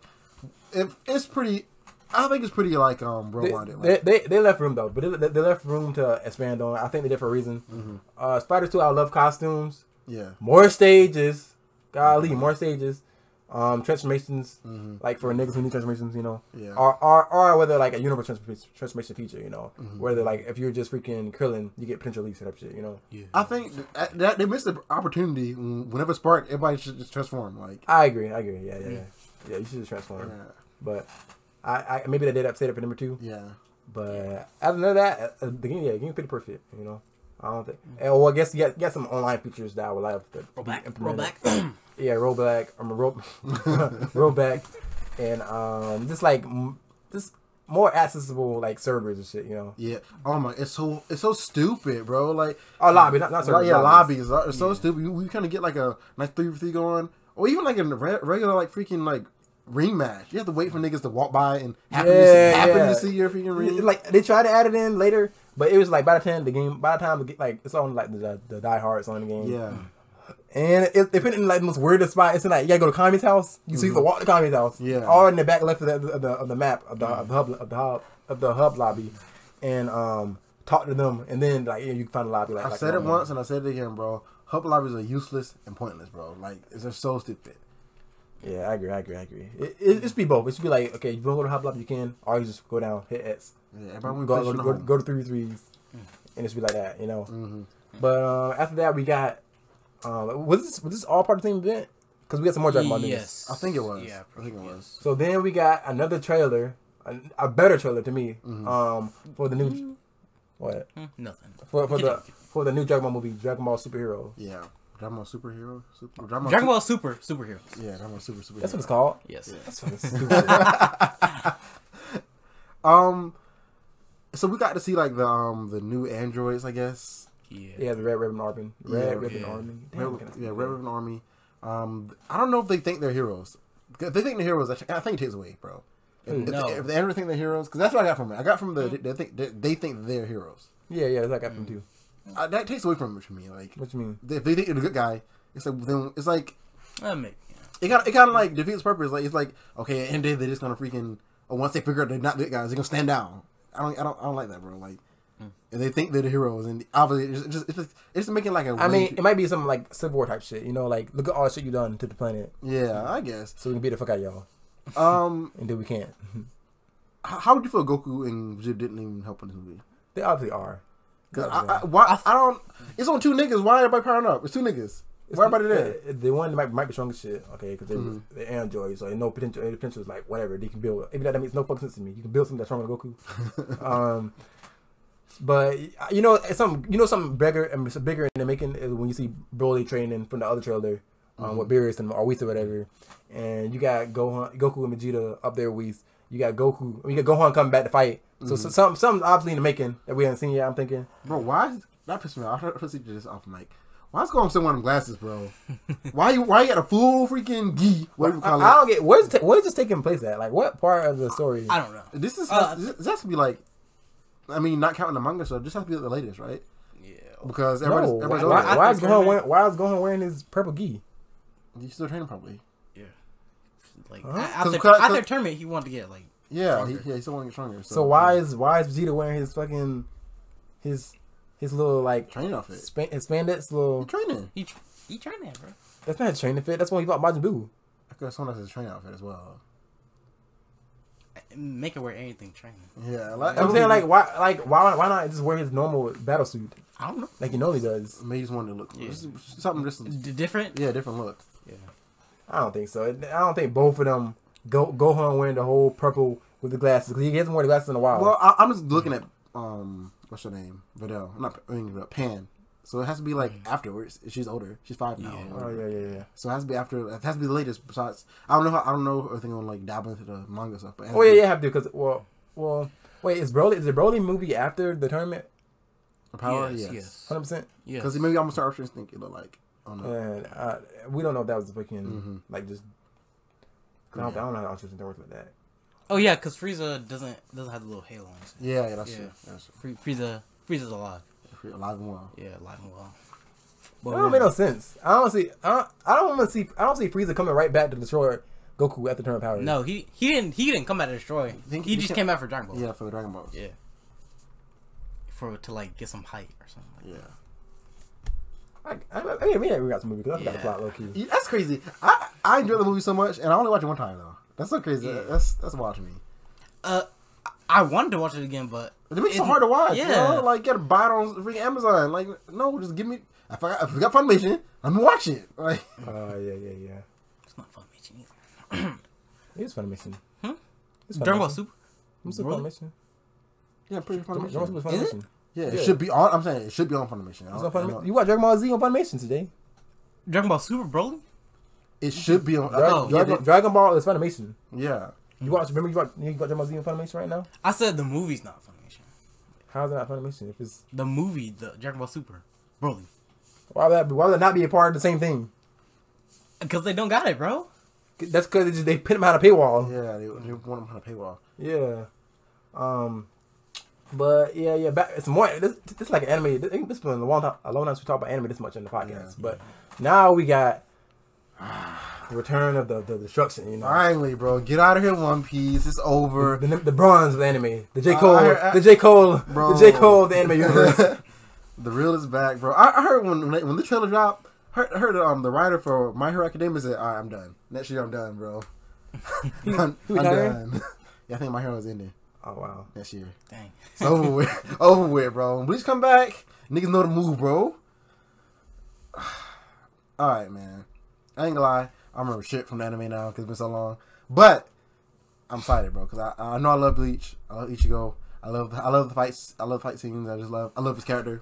if it's pretty, I think it's pretty like um well They, rounded. they, Like, they, they left room though, but they, they left room to expand on. I think they did for a reason. Mm-hmm. Uh, Spiders two, I love costumes, yeah, more stages, golly, more stages, um, transformations, Mm-hmm. like for niggas who need transformations, you know, Yeah. or, or or whether like a universe transformation, transformation feature, you know, Mm-hmm. whether like if you're just freaking Krillin, you get potential leaks and that shit, you know. Yeah. I think that, that they missed the opportunity. Whenever Spark, everybody should just transform. Like I agree, I agree, yeah, yeah, yeah, yeah. You should just transform, yeah, but I, I maybe they did upset it for number two. yeah. But other than that, uh, the game, yeah, the game's pretty perfect. You know, I don't think. And, well, I guess you got, you got some online features that I would like to Roll be back. Roll implemented. back. Yeah, rollback. I'm a roll, rollback, and um, just like m- just more accessible like servers and shit. You know, Yeah. Oh my, it's so it's so stupid, bro. Like oh lobby, not not servers. like, yeah, lobbies. lobbies are so stupid. We, we kind of get like a nice three v three going, or even like a re- regular like freaking like ring match. You have to wait for niggas to walk by and happen, to, see, Yeah, happen yeah. to see your freaking ring. Like they tried to add it in later, but it was like by the time the game, by the time the, ga- like it's on like the the die hards on the game. yeah. And it, they put it in like the most weirdest spot. It's in like you gotta go to Kami's house. You see the walk to Kami's house. Yeah. All in the back left of the of the, of the map of the, of the hub of the hub of the hub lobby, and um talk to them, and then like yeah, you can find the lobby. Like I like said it normal. once and I said it again, bro. Hub lobbies are useless and pointless, bro. Like it's just so stupid. Yeah, I agree. I agree. I agree. It, it, it should be both. It should be like okay, if you want to go to hub lobby, you can, or you just go down, hit X, Yeah, everybody go wants go, to go, go to three threes, and it should be like that. You know. Mm-hmm. But uh, after that, we got um, was this was this all part of the same event? Because we got some more Dragon Ball news. Yes, I think it was. Yeah, I think it was. So then we got another trailer, a, a better trailer to me, mm-hmm. um, for the new what? Mm, nothing. For for the for the new Dragon Ball movie, Dragon Ball Superhero. Yeah, Dragon Ball Superhero. Super, Dragon Ball, Dragon Ball Super Superheroes. Yeah, Dragon Ball Super Superhero. That's what it's called. Yes. Yeah. That's what it's stupid. um, so we got to see like the um the new androids, I guess. Yeah. Yeah, the Red Ribbon Army. Red yeah, Ribbon yeah. Army. Damn, Red, yeah, Red Ribbon Army. Um, I don't know if they think they're heroes. If they think they're heroes, I think it takes away, bro. If, no. if, if they ever think they're heroes, because that's what I got from it. I got from the they think they, they think they're heroes. Yeah, yeah, that's what I got from too. Uh, that takes away from it for me. Like, what you mean? If they think you're the good guy, it's like then it's like I mean, it kind of it kind of like defeats purpose. Like it's like okay, at the end of the day, they're just gonna freaking. Or once they figure out they're not good guys, they're gonna stand down. I don't I don't I don't like that, bro. Like. And they think they're the heroes, and obviously, it's just it's just, it's just making like a. I mean, it might be some like Civil War type shit, you know, like look at all the shit you done to the planet. Yeah, I guess. So we can beat the fuck out of y'all. Um, and then we can't. How would you feel Goku and Vegeta didn't even help in this movie? They obviously are. Cause I, I, why I don't. It's on two niggas. Why everybody powering up? It's two niggas. It's why everybody there? The, the one that might, might be strong as shit. Okay, because they're, mm-hmm. they're androids, so no potential. Potential is like whatever they can build. Even that, that makes no fucking sense to me. You can build something that's stronger than Goku. um. But you know, it's some you know something bigger and it's bigger in the making is when you see Broly training from the other trailer, um, mm-hmm. with Beerus and or Whis or whatever, and you got Gohan, Goku and Vegeta up there with Whis. You got Goku, you got Gohan coming back to fight. So, mm-hmm. so something something's obviously in the making that we haven't seen yet. I'm thinking, bro, why is that pissed me off? I heard this off mic. Why is Gohan still wearing glasses, bro? why you why you got a full freaking gi? What I, I don't get where's ta- where's this taking place at? Like what part of the story? I don't know. This is uh, this, this has to be like. I mean, not counting the manga, so this has to be the latest, right? Yeah. Because everybody's, no, everybody's why, why, why is Gohan wearing, why is Gohan wearing his purple gi? He's still training, probably. Yeah. Like huh? after, cause, after cause, tournament, he wanted to get like. Yeah, he, yeah, he's still want to get stronger. So, so why yeah. is why is Vegeta wearing his fucking his his little like training outfit? Span, his spandex little he training. He he training, bro. That's not a training fit. That's when he bought Majin Buu. I could have someone else's training outfit as well. Make it wear anything training. Yeah, like, I'm saying like why like why why not just wear his normal battle suit? I don't know. Like he normally does. Maybe he just wanted to look yeah. something just D- different. Yeah, different look. Yeah. I don't think so. I don't think both of them go Gohan wearing the whole purple with the glasses because he hasn't worn the glasses in a while. Well, I, I'm just looking at um what's her name Videl, not I mean, Pan. So it has to be like afterwards. She's older. She's five now. Yeah. Oh yeah, yeah, yeah. So it has to be after. It has to be the latest. Besides, I don't know. How, I don't know if they're gonna like dabble into the manga stuff. But oh yeah, yeah, have to because well, well, wait, is Broly is the Broly movie after the tournament? The power, yes, yes, yes, hundred percent, yes. Because maybe I'm gonna start think it look like. I don't know. And uh, we don't know if that was the fucking mm-hmm. like just. I don't, yeah. I don't know how Ultra Instinct works like that. Oh yeah, because Frieza doesn't doesn't have the little halo on his head. Yeah, yeah, that's yeah. true. That's true. Frieza, Frieza's alive. Alive and well. Yeah, alive and well. But that don't make no sense. I don't see. I don't, I don't want to see. I don't see Frieza coming right back to destroy Goku at the turn of power. No, he he didn't. He didn't come out to destroy. He, he just came out for Dragon Ball. Yeah, for the Dragon Balls. Yeah. For to like get some height or something. Like yeah. That. I, I, I mean, we never got some movie because I forgot yeah. the plot low key. Yeah, that's crazy. I I enjoyed the movie so much, and I only watched it one time though. That's so crazy. Yeah. That's that's wild to me. Uh, I wanted to watch it again, but it makes it so hard to watch. Yeah, you know? Like get a buy it on freaking Amazon. Like no, just give me. If I, if I got Funimation, I'm gonna watch it. Like, oh uh, yeah, yeah, yeah. It's not Funimation either. It is Funimation. Hmm. It's Dragon Ball Super. It's Funimation. Yeah, pretty Funimation. Dragon Ball Super is Funimation. Yeah, it yeah. should be on. I'm saying it should be on Funimation. On Funimation. You watch Dragon Ball Z on Funimation today? Dragon Ball Super, Broly. It should be on. Dragon, oh, Dragon, yeah, Dragon Ball is Funimation. Yeah. You watch? Remember you watch? You got Dragon Ball Z on Funimation right now? I said the movie's not Funimation. How's it not Funimation? If it's the movie, the Dragon Ball Super, Broly. Why would that? Why would that not be a part of the same thing? Because they don't got it, bro. That's because they, they put them behind a paywall. Yeah, they, they want them behind a paywall. Yeah. Um. But yeah, yeah. Back, it's more. This, this is like an anime. This, this has been a long time. A long time since we talk about anime this much in the podcast. Yeah, but yeah. Now we got the return of the, the destruction. You know. Finally, bro, get out of here, One Piece. It's over. The, the, the bronze of the anime. The J Cole. Uh, I, I, the J Cole. Bro. The J Cole of the anime universe. The real is back, bro. I, I heard when when, they, when the trailer dropped. Heard, heard um the writer for My Hero Academia said, "All right, I'm done. Next year, I'm done, bro. I'm, I'm done." Yeah, I think My Hero's ending. Oh wow, next year. Dang, it's over with. Over with, bro. When Bleach come back, niggas know the move, bro. All right, man. I ain't gonna lie. I remember shit from the anime now because it's been so long. But I'm excited, bro, because I I know I love Bleach. I love Ichigo. I love I love the fights. I love fight scenes. I just love I love his character.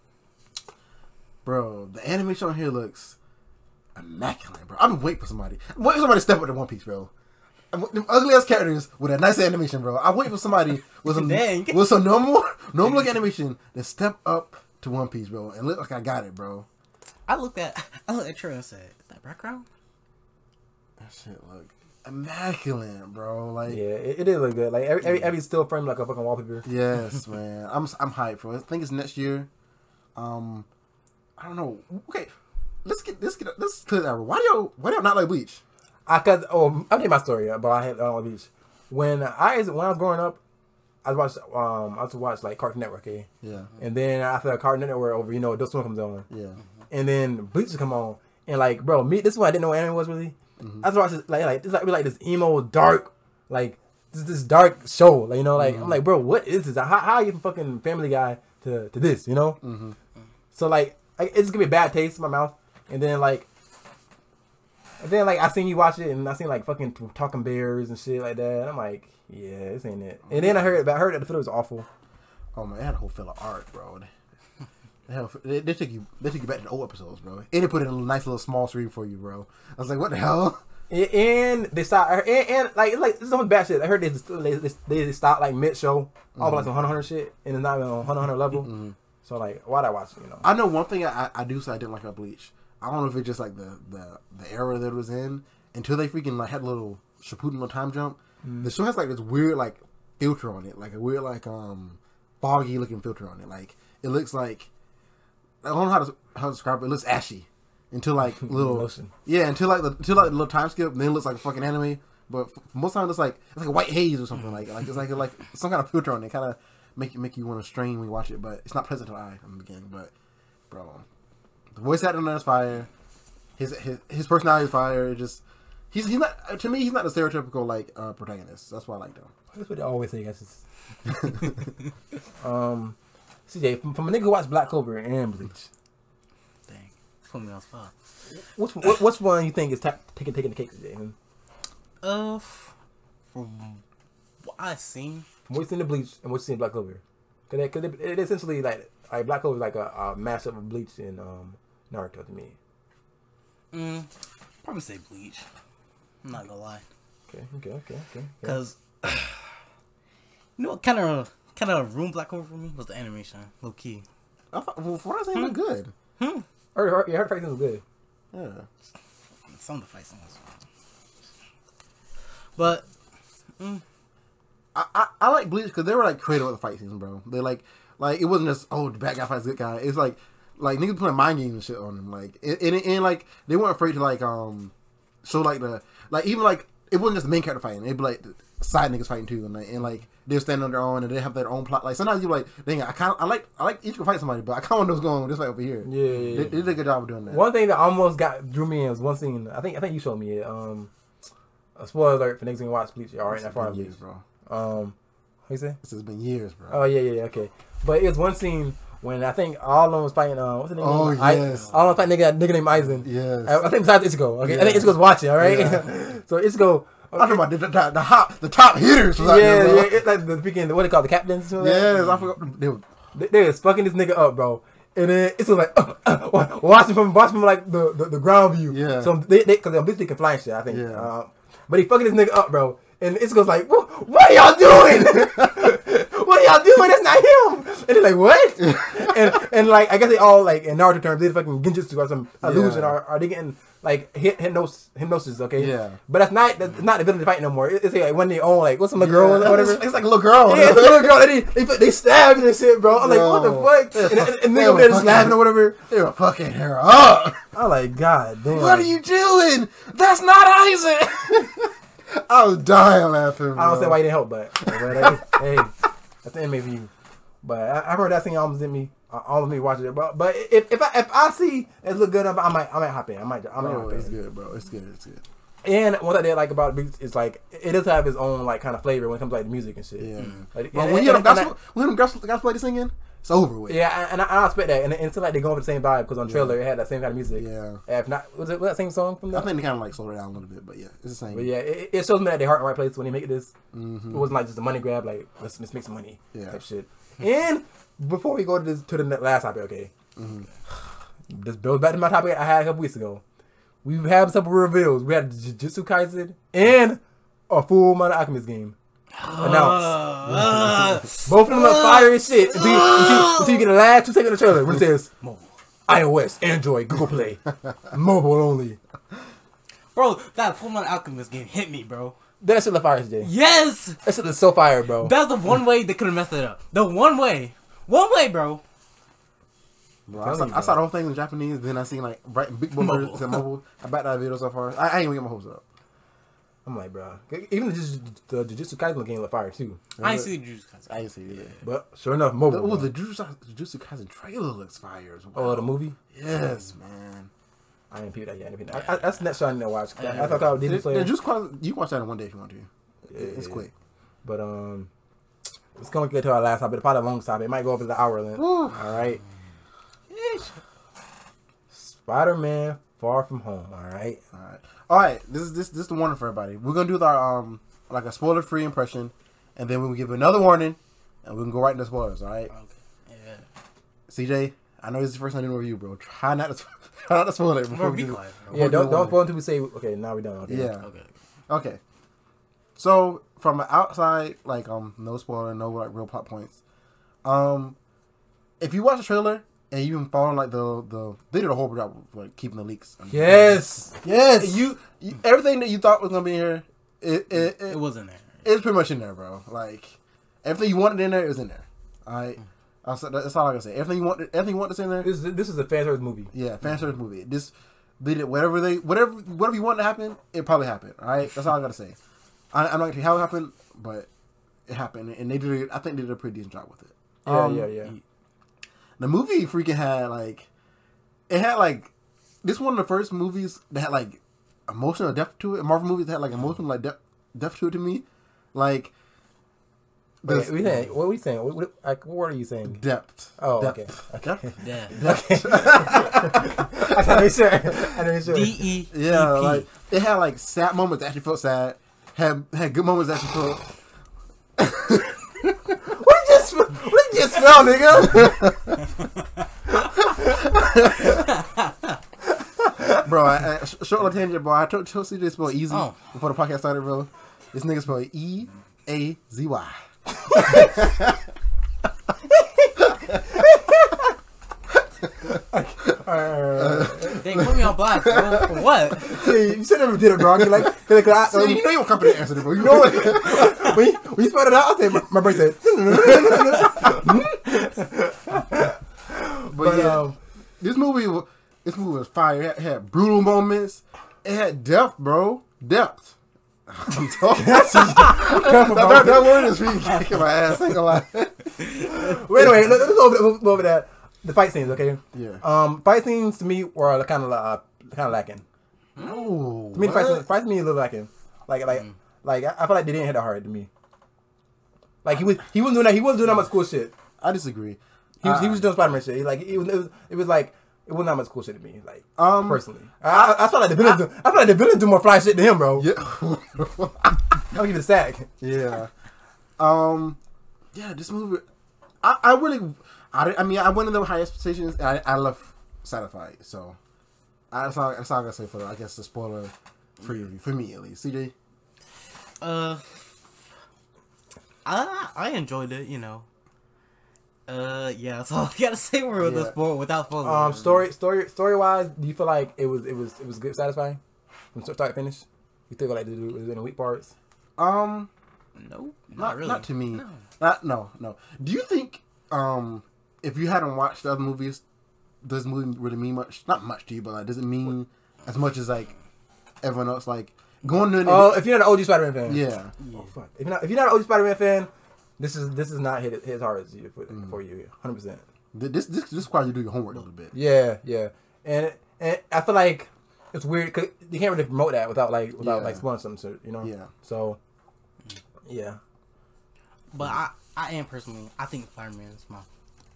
Bro, the animation on here looks immaculate, bro. I've been waiting for somebody. I'm waiting for somebody to step up to One Piece, bro. Them ugly ass characters with a nice animation, bro. I wait for somebody with some with some normal normal look animation to step up to One Piece, bro, and look like I got it, bro. I looked at I looked at Trey and said, "Is that background?" That shit look immaculate, bro. Like yeah, it, it did look good. Like every every, every still frame like a fucking wallpaper. Yes, man. I'm I'm hyped for it. I think it's next year. Um, I don't know. Okay, let's get let's get let's clear that. Why do y'all why do y'all not like Bleach? I cause oh I'll tell you my story about I had on Bleach. When I when I was growing up, I watched um I used to watch like Cartoon Network, okay? Yeah. And then after Cartoon Network over, you know, Adult Swim comes on. Yeah. And then Bleach would come on, and like, bro, me this is what I didn't know what anime was really. Mm-hmm. I was watching like like it's like really like this emo dark like this this dark show, like you know, like mm-hmm. I'm like, bro, what is this? How how are you from fucking Family Guy to to this, you know? Mm-hmm. So like, I, it's gonna be a bad taste in my mouth, and then like. And then like I seen you watch it, and I seen like fucking Talking Bears and shit like that. And I'm like, yeah, this ain't it. And then I heard, I heard that the film was awful. Oh man, they had a whole feel of art, bro. They, had, they, they took you, they took you back to the old episodes, bro. And they put it in a nice little small screen for you, bro. I was like, what the hell? And, and they stopped, and, and like it's like this is some bad shit. I heard they they, they, they stopped like mid show, all mm-hmm. like some Hunter Hunter shit, and it's not even on Hunter Hunter level. Mm-hmm. So like, why'd I watch it? You know, I know one thing I I do say I didn't like about Bleach. I don't know if it's just like the, the, the era that it was in. Until they freaking like had a little Shippuden little time jump, mm. the show has like this weird like filter on it, like a weird like um foggy looking filter on it. Like it looks like I don't know how to how to describe it. It looks ashy until like little yeah until like the until like the little time skip. And then it looks like a fucking anime. But for most time it's like it's like a white haze or something like like it's like like some kind of filter on it, kind of make you make you want to strain when you watch it. But it's not pleasant to the eye in the beginning. But bro. The voice acting on is fire. His his his personality is fire. It just he's he's not to me. He's not a stereotypical like uh, protagonist. That's why I like him. That's what they always say, guys. um, C J from, from a nigga who watched Black Clover and Bleach. Dang, put me on spot. Which what, which one you think is ta- taking taking the cake, C J? Uh, from what I seen, from what's in the Bleach and what's in Black Clover, because it, it, it essentially like like Black Clover is like a, a mashup of Bleach and um. Naruto to me. Mm, probably say Bleach. I'm not gonna lie. Okay, okay, okay, okay. Because you know what kind of kind of ruined Black Clover for me was the animation, low key. I thought well, for what I was saying, looked good. Hmm. I heard, yeah, I heard the fight scene was good. Yeah. Some of the fight scenes. But mm. I, I I like Bleach because they were like creative with the fight scenes, bro. They like like it wasn't just oh the bad guy fights the good guy. It's like. Like niggas playing mind games and shit on them, like and, and, and like they weren't afraid to like um show like the like even like it wasn't just the main character fighting, it'd be like the side niggas fighting too, and like and like they're standing on their own and they have their own plot. Like sometimes you like, dang, I kind I like I like each can fight somebody, but I kind of want to know what's going on with this fight over here. Yeah, yeah, yeah. They, they did a good job of doing that. One thing that almost got drew me in was one scene. I think I think you showed me it. Um, a spoiler alert for niggas who watch Bleach. All right, that far years, bro. Um, what you say? This has been years, bro. Oh yeah, yeah, yeah. Okay, but it was one scene. When I think all of them was fighting, uh, what's the name? Oh, I, yes. all of them fighting nigga, nigga named Aizen. Yes. I, I think besides Ichigo. Okay. Yes. I think Ichigo's watching, alright? Yeah. So Ichigo. Okay. I'm talking about the, the, the, hot, the top hitters. Yeah, there, yeah. It's like the freaking, what they call the captains? Yes, I forgot. They were, they, they was fucking this nigga up, bro. And then it's like, uh, uh, watching from, watching from like the, the, the ground view. Yeah. So they, they, cause they can fly and shit, I think. Yeah. Uh, but he fucking this nigga up, bro. And Ichigo's like, what, what are y'all doing? What are y'all doing? That's not him. And they're like, what? and and like, I guess they all like in Naruto terms, they fucking genjutsu or some illusion. Yeah. Are, are they getting like hit, hypnosis, hypnosis? Okay. Yeah. But that's not that's not the villain fight no more. It's, it's like when they own like what's some little girl yeah, or whatever. It's, it's like a little girl. Yeah, it's a little girl. They they, they stabbed and shit, bro. I'm like, bro. What the fuck? And, and, and nigga over there just laughing or whatever. They were fucking her up. I'm like, God damn. What are you doing? That's not Isaac. I was dying laughing. Bro. I don't say why you didn't help, but, but hey, that's the anime view. But I, I heard that thing almost in me, uh, almost me watching it. But but if if I if I see it look good enough, I might I might hop in. I might I might bro, hop in. It's good, bro. It's good. It's good. And what I did like about Beats is like it does have its own like kind of flavor when it comes to like the music and shit. Yeah. Like, well, and, when you and, have gospel, and when them gospel, gospel lady singing, It's over with. Yeah, and I, I expect that. And it seemed like they're going for the same vibe because on trailer yeah. it had that same kind of music. Yeah. If not, was it was that same song from that? I think they kind of like slowed it down a little bit, but yeah, it's the same. But yeah, it, it shows me that they heart in the right place when they make this. Mm-hmm. It wasn't like just a money grab, like let's, let's make some money. Yeah. Type shit. And before we go to this to the last topic, okay. Mm-hmm. This builds back to my topic I had a couple weeks ago. We've had some reveals. We had Jujutsu Kaisen and a Full Metal Alchemist game announced. Both of them look fire as shit until you, until, until you get the last two seconds of the trailer where it says iOS, Android, Google Play, mobile only. Bro, that Full Metal Alchemist game hit me, bro. That shit look fire as shit. Yes! That shit is so fire, bro. That's the one way they could have messed it up. The one way. One way, bro. Bro, I, saw, you, bro. I saw the whole thing in Japanese, then I seen like bright big boomers and mobile. I backed that video so far. I, I ain't even get my hopes up. I'm like, bro. Even the, the Jujutsu Kaisen game look fire too. I ain't see the Jujutsu Kaisen. I ain't see it. Yeah. But sure enough, mobile. Oh, the Jujutsu, Jujutsu Kaisen trailer looks fire as well. Oh, the movie? Yes, man. I didn't peep that yet. I didn't peep that. I, I, that's the next show I need to watch. I, I thought I didn't play. You can watch that in one day if you want to. Yeah, it's quick. But um, it's gonna get to our last topic. Probably the longest topic. It might go over the hour then. All right. Spider-Man: Far From Home. All right. All right. All right. This is this this is the warning for everybody. We're gonna do our um like a spoiler-free impression, and then we will give another warning, and we can go right into spoilers. All right. Okay. Yeah. C J, I know this is the first time doing a review, bro. Try not to try not to spoil it before we do. Yeah. Don't don't spoil until we say okay. Now we done. Okay. Yeah. Okay. Okay. So from an outside, like um, no spoiler, no like real plot points. Um, if you watch the trailer and you been following like the the they did a whole job of like, keeping the leaks. Yes, yes. You, you everything that you thought was gonna be in here, it it, it, it was in there. It's pretty much in there, bro. Like everything you wanted in there is in there. All right. Mm. That's all I can say. Everything you want, everything you want that's in there. This is this is a fan service movie. Yeah, fan service movie. This they did whatever they whatever whatever you want to happen, it probably happened. All right. That's all I gotta say. I, I'm not gonna tell you how it happened, but it happened, and they did. I think they did a pretty decent job with it. Yeah, um, yeah, yeah. The movie freaking had like, it had like, this one of the first movies that had like emotional depth to it. Marvel movies that had like emotional like depth depth to it to me, like. Wait, what, are you saying? what are you saying? What, what, like, what word are you saying? Depth. Oh, depth. okay. Okay. Depth. Depth. I gotta make sure. I gotta make sure. D E. Yeah, like it had like sad moments that actually felt sad. Had had good moments that actually felt. What you just what you just smell, nigga? Bro, I, I, short little tangent, bro. I told, told C J to spell easy oh. before the podcast started, bro. This nigga spelled E A Z Y. uh, they put me on blast, bro. For what? See, you should never did it wrong. You like, like I, See, you know you don't come for the answer, bro. You know it. when you, when you spelled it out, I said my, my brain said. but, but yeah, um, this movie, this movie was fire. It had, it had brutal moments. It had depth, bro. Depth. I'm talking. that, that, that word is really kicking my ass. Ain't gonna lie. Wait, wait. Let's go over, let's go over that. The fight scenes, okay? Yeah. Um, fight scenes to me were kind of uh, kind of lacking. No. To me, the fight scenes, fight scenes to me a little lacking. Like, like, mm. like I, I feel like they didn't hit that hard to me. Like he was, he wasn't doing that. He wasn't doing that much cool shit. I disagree. He was, uh, he was doing Spider-Man shit. Like it was, it was, it was like it wasn't that much cool shit to me. Like um, personally, I, I, I felt like the villain. I, do, I felt like the villain do more fly shit than him, bro. Yeah. I'll give it a stack. Yeah. Um. Yeah. This movie, I, I really, I, I mean, I went into high expectations, and I, I left satisfied. So, I, that's all. That's all I gotta say for the, I guess the spoiler free review for me at least. C J. Uh. I I enjoyed it. You know. Uh, yeah, that's all I gotta say with yeah. the sport without spoiling. Um, story, story, story wise, do you feel like it was, it was, it was good, satisfying from start to finish? You think like it was in the weak parts? Um, no, not, not really. Not to me. No. Not no no. Do you think um if you hadn't watched the other movies, does the movie really mean much? Not much to you, but like, does it mean what? as much as like everyone else? Like going to oh, if you're not an O G Spider-Man fan, yeah. Oh fuck. If you're not, if you're not an O G Spider-Man fan. This is this is not hit his hard as you for, mm. for you, hundred percent. This this this requires you to do your homework a little bit. Yeah, yeah, and and I feel like it's weird because you can't really promote that without like without yeah. like spoiling something, you know. Yeah. So, yeah. But I I am personally I think Spider-Man is my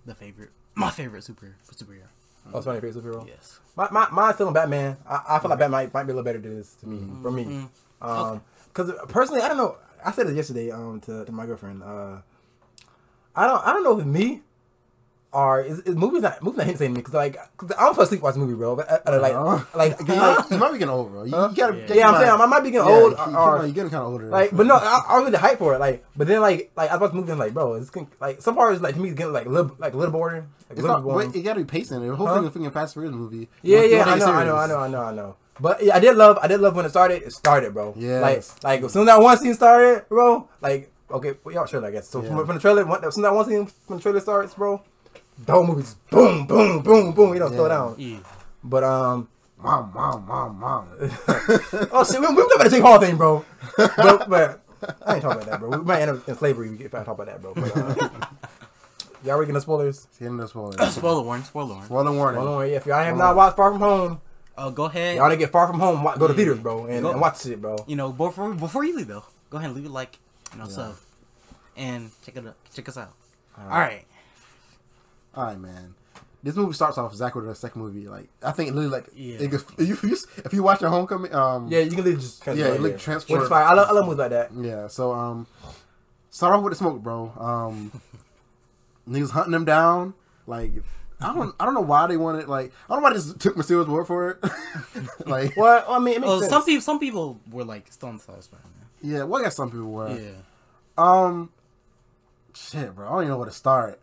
the favorite, my favorite super superhero. Oh, it's my favorite superhero. Yes. My my mine's still on Batman. I, I feel like Batman might, might be a little better than this to me Mm-hmm. for me. Um, because personally, I don't know. I said it yesterday um to, to my girlfriend. Uh, I don't I don't know if it's me or is, is movies not movies not hitting me because like cause I don't fall asleep watching movie, bro. But, uh, like Uh-huh. like you, might, you might be getting old, bro. You, Huh? you gotta, Yeah. get yeah, I'm your saying mind- I might be getting yeah, old you- you- or, you're getting kind of older. like, but no, I, I was really hyped for it. Like, but then like like I was watching the movie and like, bro, it's getting, like some parts like to me it's getting like a little like a little boring. Like, It's a little not, boring. but you gotta be pacing. The whole Huh? thing is freaking Fast and Furious movie. Yeah, You- you yeah, wanna I take know, it I know, I serious. know, I know, I know. But yeah, I did love, I did love when it started. It started, bro. Yes. Like, like as soon as that one scene started, bro. Like, okay, well, y'all sure I guess. So Yeah. from, from the trailer, when, as soon as that one scene when the trailer starts, bro, the whole movie just boom, boom, boom, boom. You don't slow Yeah. down. Yeah. But um, Mom, mom, mom, mom. oh shit, we, we talking about the Jake Hall thing, bro. But, but I ain't talking about that, bro. We might end up in slavery if I talk about that, bro. But, uh, y'all ready to get the spoilers? See in the spoilers. Spoiler warning. Spoiler warning. Spoiler warning. Hold on, yeah. If y'all have not watched Far From Home, Oh, go ahead. y'all need to get Far From Home. wa- Go to Yeah. theaters, bro, and, Go- and watch shit, bro. You know, before before you leave though, go ahead and leave a like, you know, sub, and check it out. Check us out. All right. All right, man. This movie starts off exactly with the second movie. Like I think it literally like Yeah. it goes, if you if you watch your Homecoming, um, Yeah, you can literally just transfer. Yeah, right like there. transfer. Which is fine. I love, I love movies like that. yeah. So um, start off with the smoke, bro. Um, niggas hunting them down. Like I don't I don't know why they wanted like I don't know why they just took Mysterio's word for it. like Well, I mean, it makes Well, sense. some people some people were like still on the side of Spider-Man. yeah, well, I guess some people were. Yeah. Um, shit, bro. I don't even know where to start.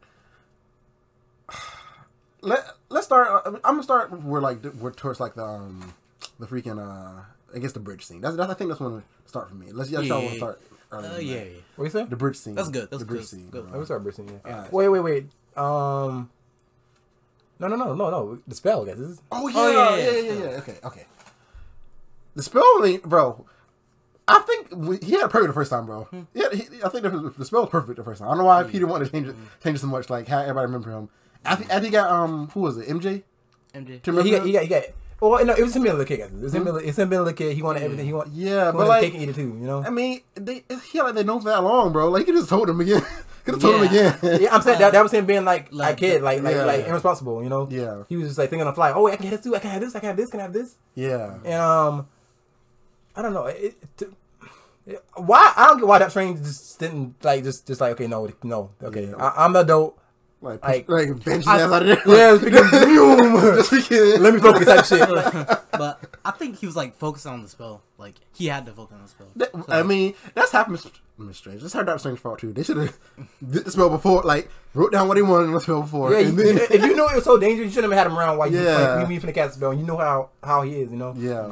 Let Let's start. I mean, I'm gonna start where like the- where towards like the um the freaking uh I guess the bridge scene. That's, that's I think that's when to start for me. Let's y'all Yeah, y'all yeah, want to start. earlier Uh, than yeah, that. yeah. What you say? The bridge scene. That's good, that's the bridge good, scene. good. bro. Let me start bracing. Yeah. Alright. Wait, wait, wait. Um. No, no, no, no, no. The spell, guys. This is, Oh yeah, Oh, yeah, yeah, yeah, yeah, yeah, yeah. yeah. Okay, okay. The spell, thing, bro. I think we, he had it perfect the first time, bro. Hmm. Yeah, he, I think the, the spell was perfect the first time. I don't know why Peter wanted to change it, change it so much. Like how everybody remember him. After, after he got um, who was it? M J. M J. To remember he got, him? he got, he got. Well, no, it was him being a little kid, guys. It was him being, it's him being a little kid. He wanted everything. He wanted. Yeah, he but wanted like, cake and eat it too. You know. I mean, they he like they known for that long, bro. Like you just told him again. Could have told him Yeah. again. Yeah, I'm saying that that was him being like like Like a kid, the- like like yeah. like irresponsible. You know. Yeah. He was just like thinking on the fly. Oh, wait, I can have this too. I can have this. I can have this. Can I have this? yeah. And um, I don't know. It, it, it- why I don't get why that train just didn't like just just like okay no no okay Yeah. I, I'm the adult. Like Like- like bench his I- ass out of there. Yeah, it's because Just because- let me focus type shit. But I think he was like focused on the spell. Like he had to focus on the spell. That- So, I mean, that's half Mister Mister Strange. That's her Doctor Strange fault too. They should have did the spell before, like wrote down what he wanted in the spell before. Yeah, and you, then, if you knew it was so dangerous, you shouldn't have had him around while you Yeah. like, you mean from the cast spell. You know how how he is, you know. yeah,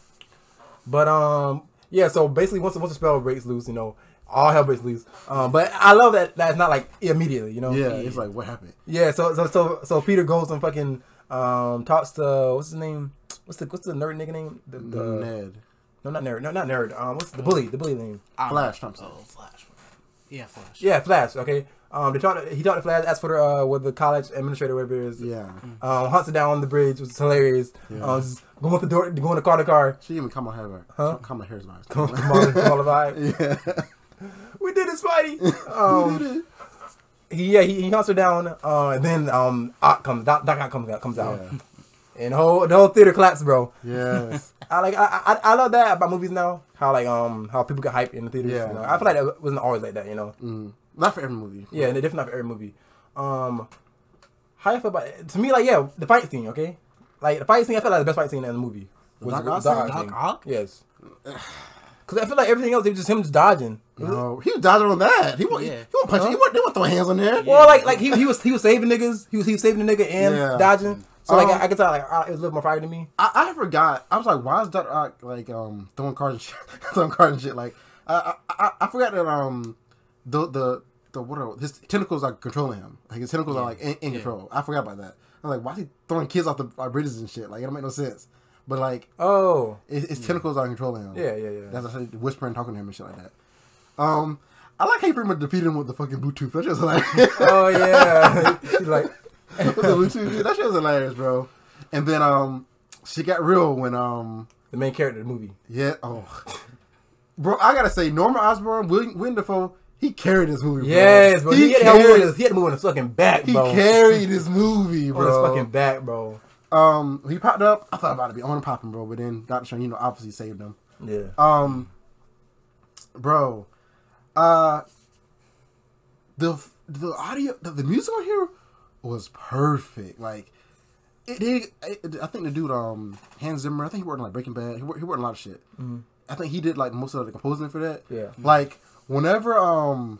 But um, yeah. So basically, once once the spell breaks loose, you know, all hell breaks loose. Um, but I love that that's not like immediately, you know. yeah. It's like what happened? Yeah. So so so so Peter goes and fucking um talks to what's his name? What's the what's the nerd nigga name? The, the Ned, no not nerd no not nerd. Um, what's the bully? The bully name? I don't Flash know. Thompson. Oh, Flash. Yeah, Flash. Yeah, Flash. Okay. Um, they talked. He talked to Flash. Asked for the uh, what the college administrator, whatever it is. Yeah, Um, hunts her down on the bridge, which is hilarious. Yeah. Um, just going with the door, going to car to car. she even come on her. Huh? Come on Harris vibes. Come, come on, come on, the vibe. Yeah, We did it, Spidey. Um, he, yeah, he, he hunts her down, uh, and then um, Ock comes, Doc, Doc Ock comes out, comes out, Yeah. and the whole the whole theater collapsed, bro. yes. I like, I, I, I love that about movies now. How like um, how people get hype in the theaters. Yeah. You know? I feel like that wasn't always like that, you know. Mm. Not for every movie. Yeah, and they're different for every movie. Um, how you feel about it? To me, like yeah, the fight scene, okay, like the fight scene. I feel like the best fight scene in the movie. Was Doc the Ock Doc scene? Ock Doc scene. Ock? Yes. Because I feel like everything else, it was just him just dodging. No, he was dodging on that. He was, Yeah. he was punching. He wasn't, they weren't throwing hands on there. Well, like like he, he was he was saving niggas. He was he was saving the nigga and Yeah. dodging. So like Um, I, I could tell like uh, it was a little more fire to me. I, I forgot. I was like, why is Doctor Ock like um throwing cards and shit, throwing cards and shit? Like, I I, I I forgot that um the the the what are his tentacles are controlling him. Like his tentacles are like in, in Yeah. control. I forgot about that. I'm like, why is he throwing kids off the uh, bridges and shit? Like, it don't make no sense. But like, Oh his, his tentacles are controlling him. yeah yeah yeah. That's what I said, whispering, talking to him and shit like that. Um, I like how he pretty much defeated him with the fucking Bluetooth. That shit was hilarious. Oh yeah. She's like With the Bluetooth, that shit was hilarious, bro. And then um, she got real when um. the main character of the movie. Yeah. Oh, bro, I gotta say, Norman Osborn, William, William Dafoe, He carried this movie, bro. Yes, bro. He, he, had carried, his, he had to move on his fucking back, he bro. He carried this movie, bro. On his fucking back, bro. Um, he popped up. I thought about it be on popping, bro, but then Doctor Strange, you know, obviously saved him. Yeah. Um, bro, uh, the the audio, the, the music on here was perfect. Like, it did. It, I think the dude, um, Hans Zimmer. I think he worked on like Breaking Bad. He worked, he worked on a lot of shit. Mm-hmm. I think he did like most of the composing for that. Yeah. Like whenever um,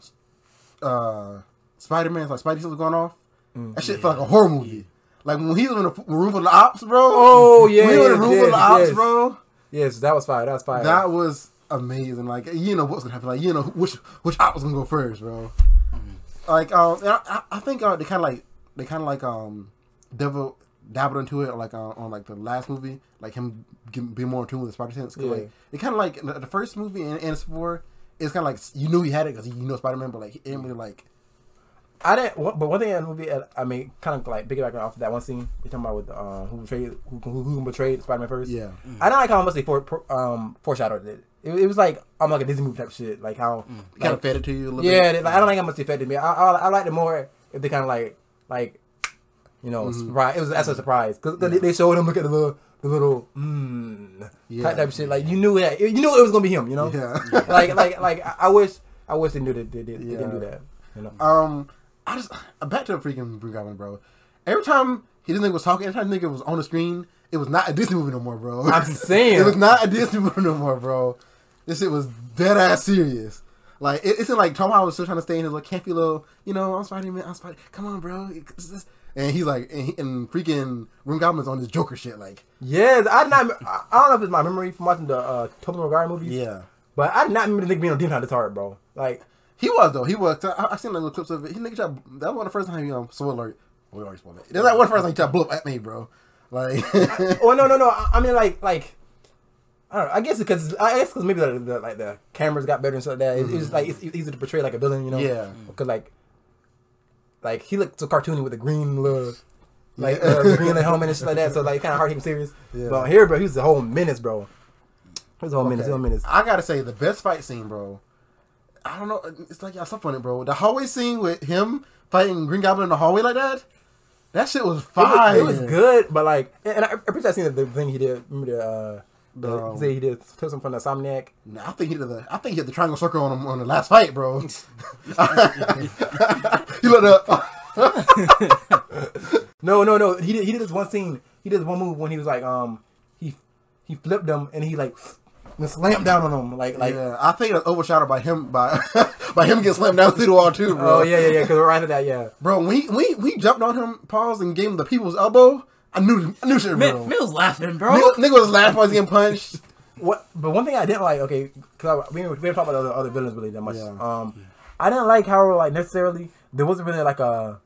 uh, Spider Man's like Spidey was going off, mm-hmm. that shit felt like a horror movie. Like when he was in the room full of ops, bro. Oh yeah, when he was in the room yes, full of ops, yes. bro. Yes, that was fire. That was fire. That was amazing. Like you know what's gonna happen. Like you know which which op was gonna go first, bro. Mm-hmm. Like um, I, I think uh, they kind of like they kind of like um, devil dabbled into it like uh, on like the last movie, like him getting, being more in tune with the Spider Sense. Yeah. Like it kind of like the, the first movie and and four, it's kind of like you knew he had it because you know Spider Man, but like he didn't really like. I didn't, but one thing in the movie, I mean, kind of like piggybacking off of that one scene you're talking about with uh, who betrayed who, who, who betrayed Spider-Man first. Yeah, mm. I don't like how much they for, um, foreshadowed it. it. It was like I'm like a Disney movie type of shit, like how mm. like, kind of fed it to you a little yeah, bit. Yeah, like, I don't like how much they affected me. I I, I like it more if they kind of like like you know mm-hmm. surprise. It was that's a surprise because yeah. they, they showed him look at the little the little mm, yeah. type, type of shit. Like you knew that you knew it was gonna be him. You know, yeah. like like like I wish I wish they knew that they, they, they yeah. didn't do that. You know, um. I just back to the freaking Green Goblin, bro. Every time he this nigga was talking, every time the nigga was on the screen, it was not a Disney movie no more, bro. I'm saying it was not a Disney movie no more, bro. This shit was dead ass serious. Like it, it's like Tom Holland was still trying to stay in his like campy little, you know, I'm Spider Man, I'm Spider. Come on, bro. And he's like, and, he, and freaking Green Goblin's on this Joker shit, like. Yes, I did not. I don't know if it's my memory from watching the uh, Tobey Maguire movies. Yeah, but I did not remember the nigga being on Demon Hunter's hard, bro. Like. He was though. He was. I, I seen little clips of it. He nigga tried. That was one of the first time he um. Spoiler alert. We already spoiled it. That's like one of the first time he tried to blow up at me, bro. Like. I, well, no, no, no. I, I mean, like, like. I don't know. I guess because I guess because maybe the, the like the cameras got better and stuff like that. It, mm-hmm. It's just like it's easy to portray like a villain, you know. Yeah. Because like, like he looked so cartoony with the green little. Like yeah. uh, the green helmet and shit like that, so like kind of hard to keep him serious. Yeah. But here, bro, he was the whole menace, bro. He was the whole okay. menace. The whole menace. I gotta say, the best fight scene, bro. I don't know. It's like y'all slept on it, bro. The hallway scene with him fighting Green Goblin in the hallway like that. That shit was fire. It was, it was good, but like, and I appreciate seeing the thing he did. Remember the, uh, the um, he said he did took some from the Insomniac. Nah, I think he did the. I think he hit the triangle circle on him on the last fight, bro. He looked up. no, no, no. He did. He did this one scene. He did this one move when he was like, um, he he flipped them and he like. And slammed down on him, like, like. Yeah, I think it was overshadowed by him, by by him getting slammed down through the wall too, bro. Oh yeah, yeah, yeah. Because we're right at that, yeah. Bro, we we we jumped on him, paused, and gave him the people's elbow. I knew, I knew shit, bro. Nigga was laughing, bro. Nigga, nigga was laughing while he was getting punched. What? But one thing I didn't like, okay, because we we didn't talk about the other, other villains really that much. Yeah. Um, yeah. I didn't like how like necessarily there wasn't really like a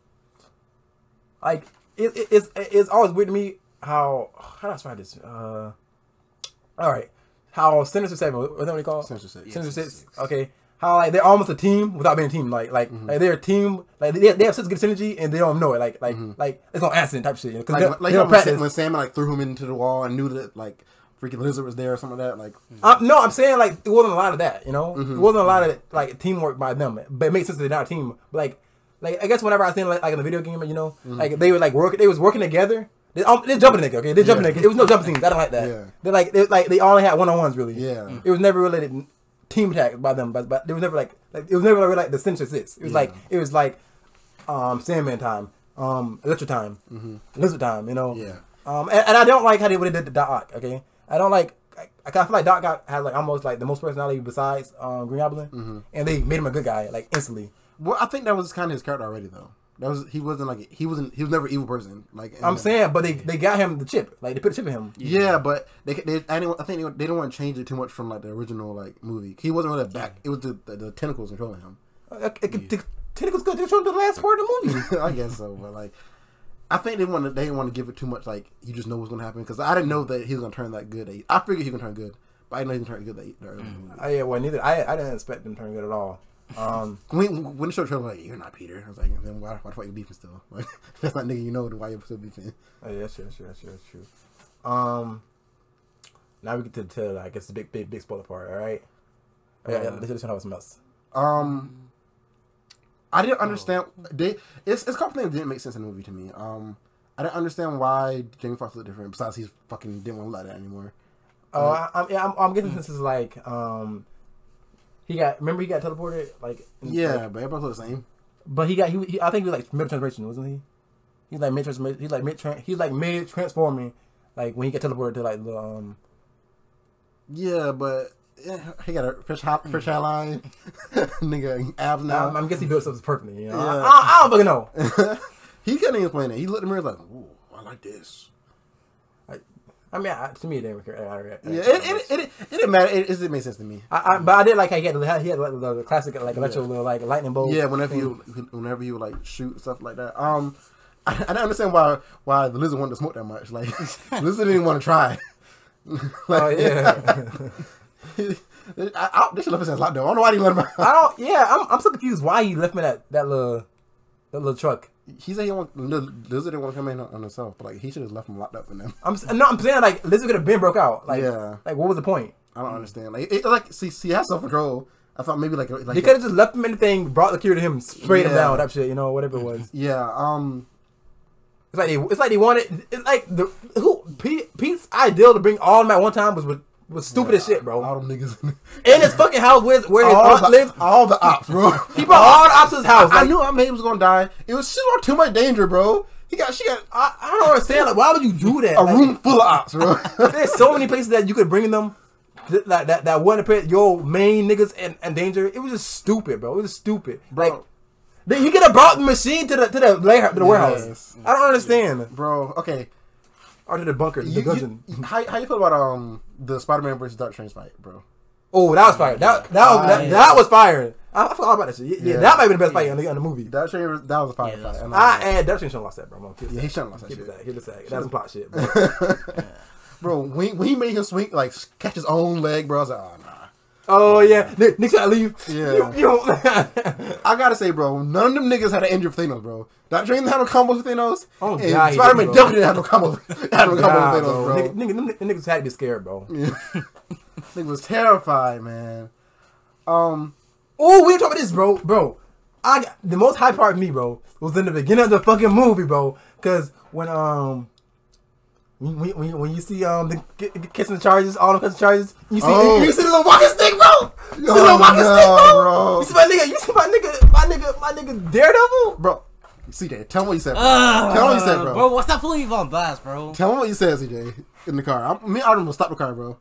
like it, it it's it's always weird to me how how do I describe this? Uh, all right. How Sinister Seven, what's that what they call it? Sinister Six. Sinister Six. Six. Okay. How like they're almost a team without being a team. Like like, mm-hmm. like they're a team. Like they, they have such good synergy and they don't know it. Like like mm-hmm. like it's on accident type shit. You know? Like, they, like they you know, don't when, practice. when Sam like threw him into the wall and knew that like freaking lizard was there or something like that. Like um, no, I'm saying like there wasn't a lot of that. You know, mm-hmm. There wasn't a lot of like teamwork by them. But it makes sense that they're not a team. But like like I guess whenever I seen like, like in the video game, you know, mm-hmm. like they were like working. They was working together. They, um, they're jumping nigga, okay? They're jumping yeah. nigga. It was no jumping scenes. I don't like that. Yeah. They're like, they like they only had one on ones really. Yeah. It was never really team attack by them, but but there was never like like it was never really like the Sinister Six. It was yeah. like it was like um Sandman time, um Electro time, mm-hmm. Lizard time. You know. Yeah. Um and, and I don't like how they did the Doc. Okay. I don't like. I, I feel like Doc got had like almost like the most personality besides um, Green Goblin, mm-hmm. and they made him a good guy like instantly. Well, I think that was kind of his character already though. That was he wasn't like he wasn't he was never an evil person like I'm saying, but they, they got him the chip, like they put a chip in him. Yeah, but they they I, I think they, they didn't want to change it too much from like the original like movie. He wasn't really back. It was the the, the tentacles controlling him. Uh, it, it, the tentacles could control the last part of the movie. I guess so, but like I think they want they didn't want to give it too much like you just know what's gonna happen because I didn't know that he was gonna turn that good. I figured he was gonna turn good, but I didn't know he was gonna turn good that the early movie. Uh, yeah, well neither I I didn't expect him to turn good at all. Um, when when the show trailer like you're not Peter, I was like, then why why the fuck you beefing still? Like that's not nigga you know why you're still beefing. Oh yeah, sure, sure, sure, that's true. Um, now we get to, to I guess the big big big spoiler part. All right, oh, yeah, yeah, this is how it's mess. Um, I didn't understand. Oh. They it's it's a couple things that didn't make sense in the movie to me. Um, I didn't understand why Jamie Foxx looked different. Besides, he fucking didn't want to let that anymore. Oh, uh, I, I'm, yeah, I'm, I'm getting this is like um, he got remember he got teleported like yeah, like, but everybody looked the same. But he got he, he I think he was like mid transformation, wasn't he? He's like mid transformation. He's like mid he's like mid transforming, like when he got teleported to like the um. Yeah, but. Yeah, he got a fish hop, fish hairline, nigga abs now. I'm, I'm guessing he built something perfectly. You know? yeah. I, I, I don't fucking know. He couldn't even explain it. He looked in the mirror like, "Ooh, I like this." I, I mean, I, to me, it didn't. I, I, I, yeah, it, it, it, it, it didn't matter. It, it didn't make sense to me. I, I, but I did like how he had he had like, the classic like electro yeah. little like lightning bolt. Yeah, whenever you whenever you like shoot stuff like that. Um, I, I didn't understand why why the lizard wanted to smoke that much. Like, lizard didn't want to try. Like, oh yeah. I, I, they should left his ass locked down. I don't know why he let him out. I don't. Yeah, I'm. I'm so confused why he left me that that little that little truck. He said he want Lizard didn't want to come in on, on himself, but like he should have left him locked up in them. I'm no. I'm saying like Lizard could have been broke out. Like yeah. Like what was the point? I don't understand. Like it, like see, see, he has self control. I thought maybe like, like he could have just left him in the thing, brought the cure to him, sprayed yeah. him down, that shit. You know, whatever it was. Yeah. Um. It's like they. It's like they wanted. It's like the who Pete, Pete's ideal to bring all of them at one time was with. Was stupid yeah, as shit, bro. All them niggas in his fucking house where, where his all aunt the, lives. All the ops, bro. He brought all the ops to his house. I, like, I knew Aunt May was gonna die. It was she was too much danger, bro. He got she got. I, I don't understand. Like, why would you do that? A like, room full of ops, bro. There's so many places that you could bring them. That that that, that wouldn't put your main niggas in, in danger. It was just stupid, bro. It was just stupid, bro. Like, he could have brought the machine to the to the, layer, to the yes. warehouse. I don't understand, bro. Okay. Or to the bunker, the dungeon. How how you feel about um the Spider-Man versus Doctor Strange fight, bro? Oh, that was fire. That that was, that, that was fire. I, I forgot about that shit. Yeah, yeah, that might be the best fight in the, in the movie. Doctor Strange, that was a fire yeah, fight. I and Doctor Strange shouldn't lost that, bro. Yeah, he shouldn't lost that Keep shit. Keep it that. That's some plot shit, bro. Bro, when, when he made him swing, like catch his own leg, bro, I was like, oh nah. Oh yeah, Nick, Nick trying to leave. Yeah, you, you don't. I gotta say, bro, none of them niggas had an injury with Thanos, bro. Doctor Strange didn't have no combos with Thanos. Oh and god, Spider-Man definitely didn't have no combos. Had no combos nah, with Thanos, bro. Nigga, nigga, them, them niggas had to be scared, bro. Yeah. Nigga was terrified, man. Um. Oh, we ain't talking about this, bro, bro. I got, the most high part of me, bro, was in the beginning of the fucking movie, bro. Cause when um. When, when, when you see um the catching the charges, all the catching charges, you see oh. you, you see the little walking stick, bro. You see the little walking no, stick, bro? bro. You see my nigga, you see my nigga, my nigga, my nigga Daredevil, bro. C J, tell him what you said, bro. Uh, tell him what you said, bro. Bro, what's that pulling you on blast, bro? Tell him what you said, C J, in the car. I'm, me, I'm gonna stop the car, bro.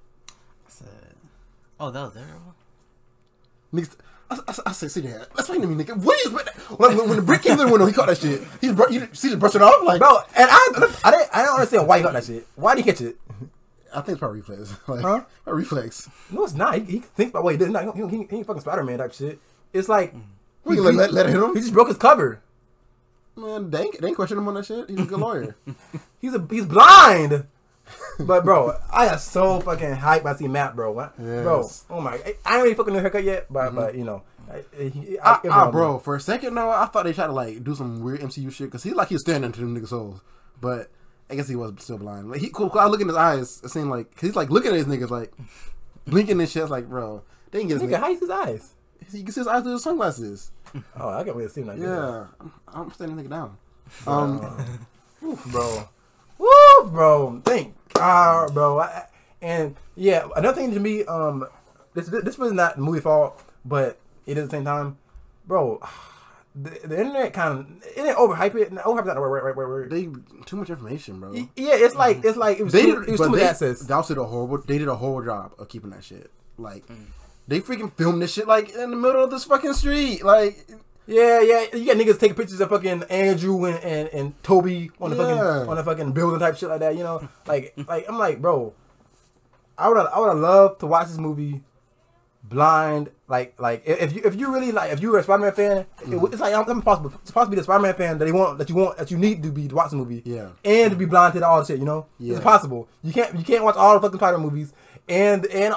I said, oh, that was Daredevil. Niggas. I, I, I said, C J, explain to me, nigga. What is when, when the brick came through the window, he caught that shit. He br- you see, just brushed it off, like, bro. And I, I didn't, I don't understand why he caught that shit. Why did he catch it? I think it's probably reflex. Like, huh? A reflex. No, it's not. He, he thinks about what he did. Not, he, he, he ain't fucking Spider-Man type shit. It's like we can let, let, let him. He just broke his cover. Man, they ain't, they ain't question him on that shit. He's a good lawyer. he's a he's blind. But bro, I got so fucking hyped by seeing Matt, bro. Yes. Bro, oh my! I ain't really fucking no haircut yet, but mm-hmm. but you know. I, I, I, I, bro, for a second though, I thought they tried to like do some weird M C U shit because he like he was staring into them niggas' souls, but I guess he was still blind. Like he, cool, cool, I look in his eyes, it seemed like he's like looking at his niggas like blinking and shit. It's like, bro, they didn't get his nigga. How you see his eyes? You can see his eyes through his sunglasses. Oh, I can't wait to see him like that. Yeah, I'm, I'm standing nigga down. Um, uh, oof, bro, woo, bro, thank God, bro. I, and yeah, another thing to me, um, this this was not movie fault, but it is at the same time. Bro, the, the internet kind of it didn't overhype it. Overhype not the right, right, right word. They too much information, bro. Yeah, it's like it's like it was, they too, did, it was too much they, access. They also did a horrible. They did a horrible job of keeping that shit. Like mm. they freaking filmed this shit like in the middle of this fucking street. Like yeah, yeah. You got niggas taking pictures of fucking Andrew and, and, and Toby on the yeah. fucking on the fucking building type shit like that. You know, like like I'm like, bro, I would I would have loved to watch this movie. Blind, like, like if you if you really like if you were a Spider-Man fan, mm-hmm. it, it's like it's impossible. It's supposed to be the Spider-Man fan that they want, that you want, that you need to be to watch the movie, yeah, and to be blind to all the shit. You know, yeah. It's possible. You can't you can't watch all the fucking Spider-Man movies and and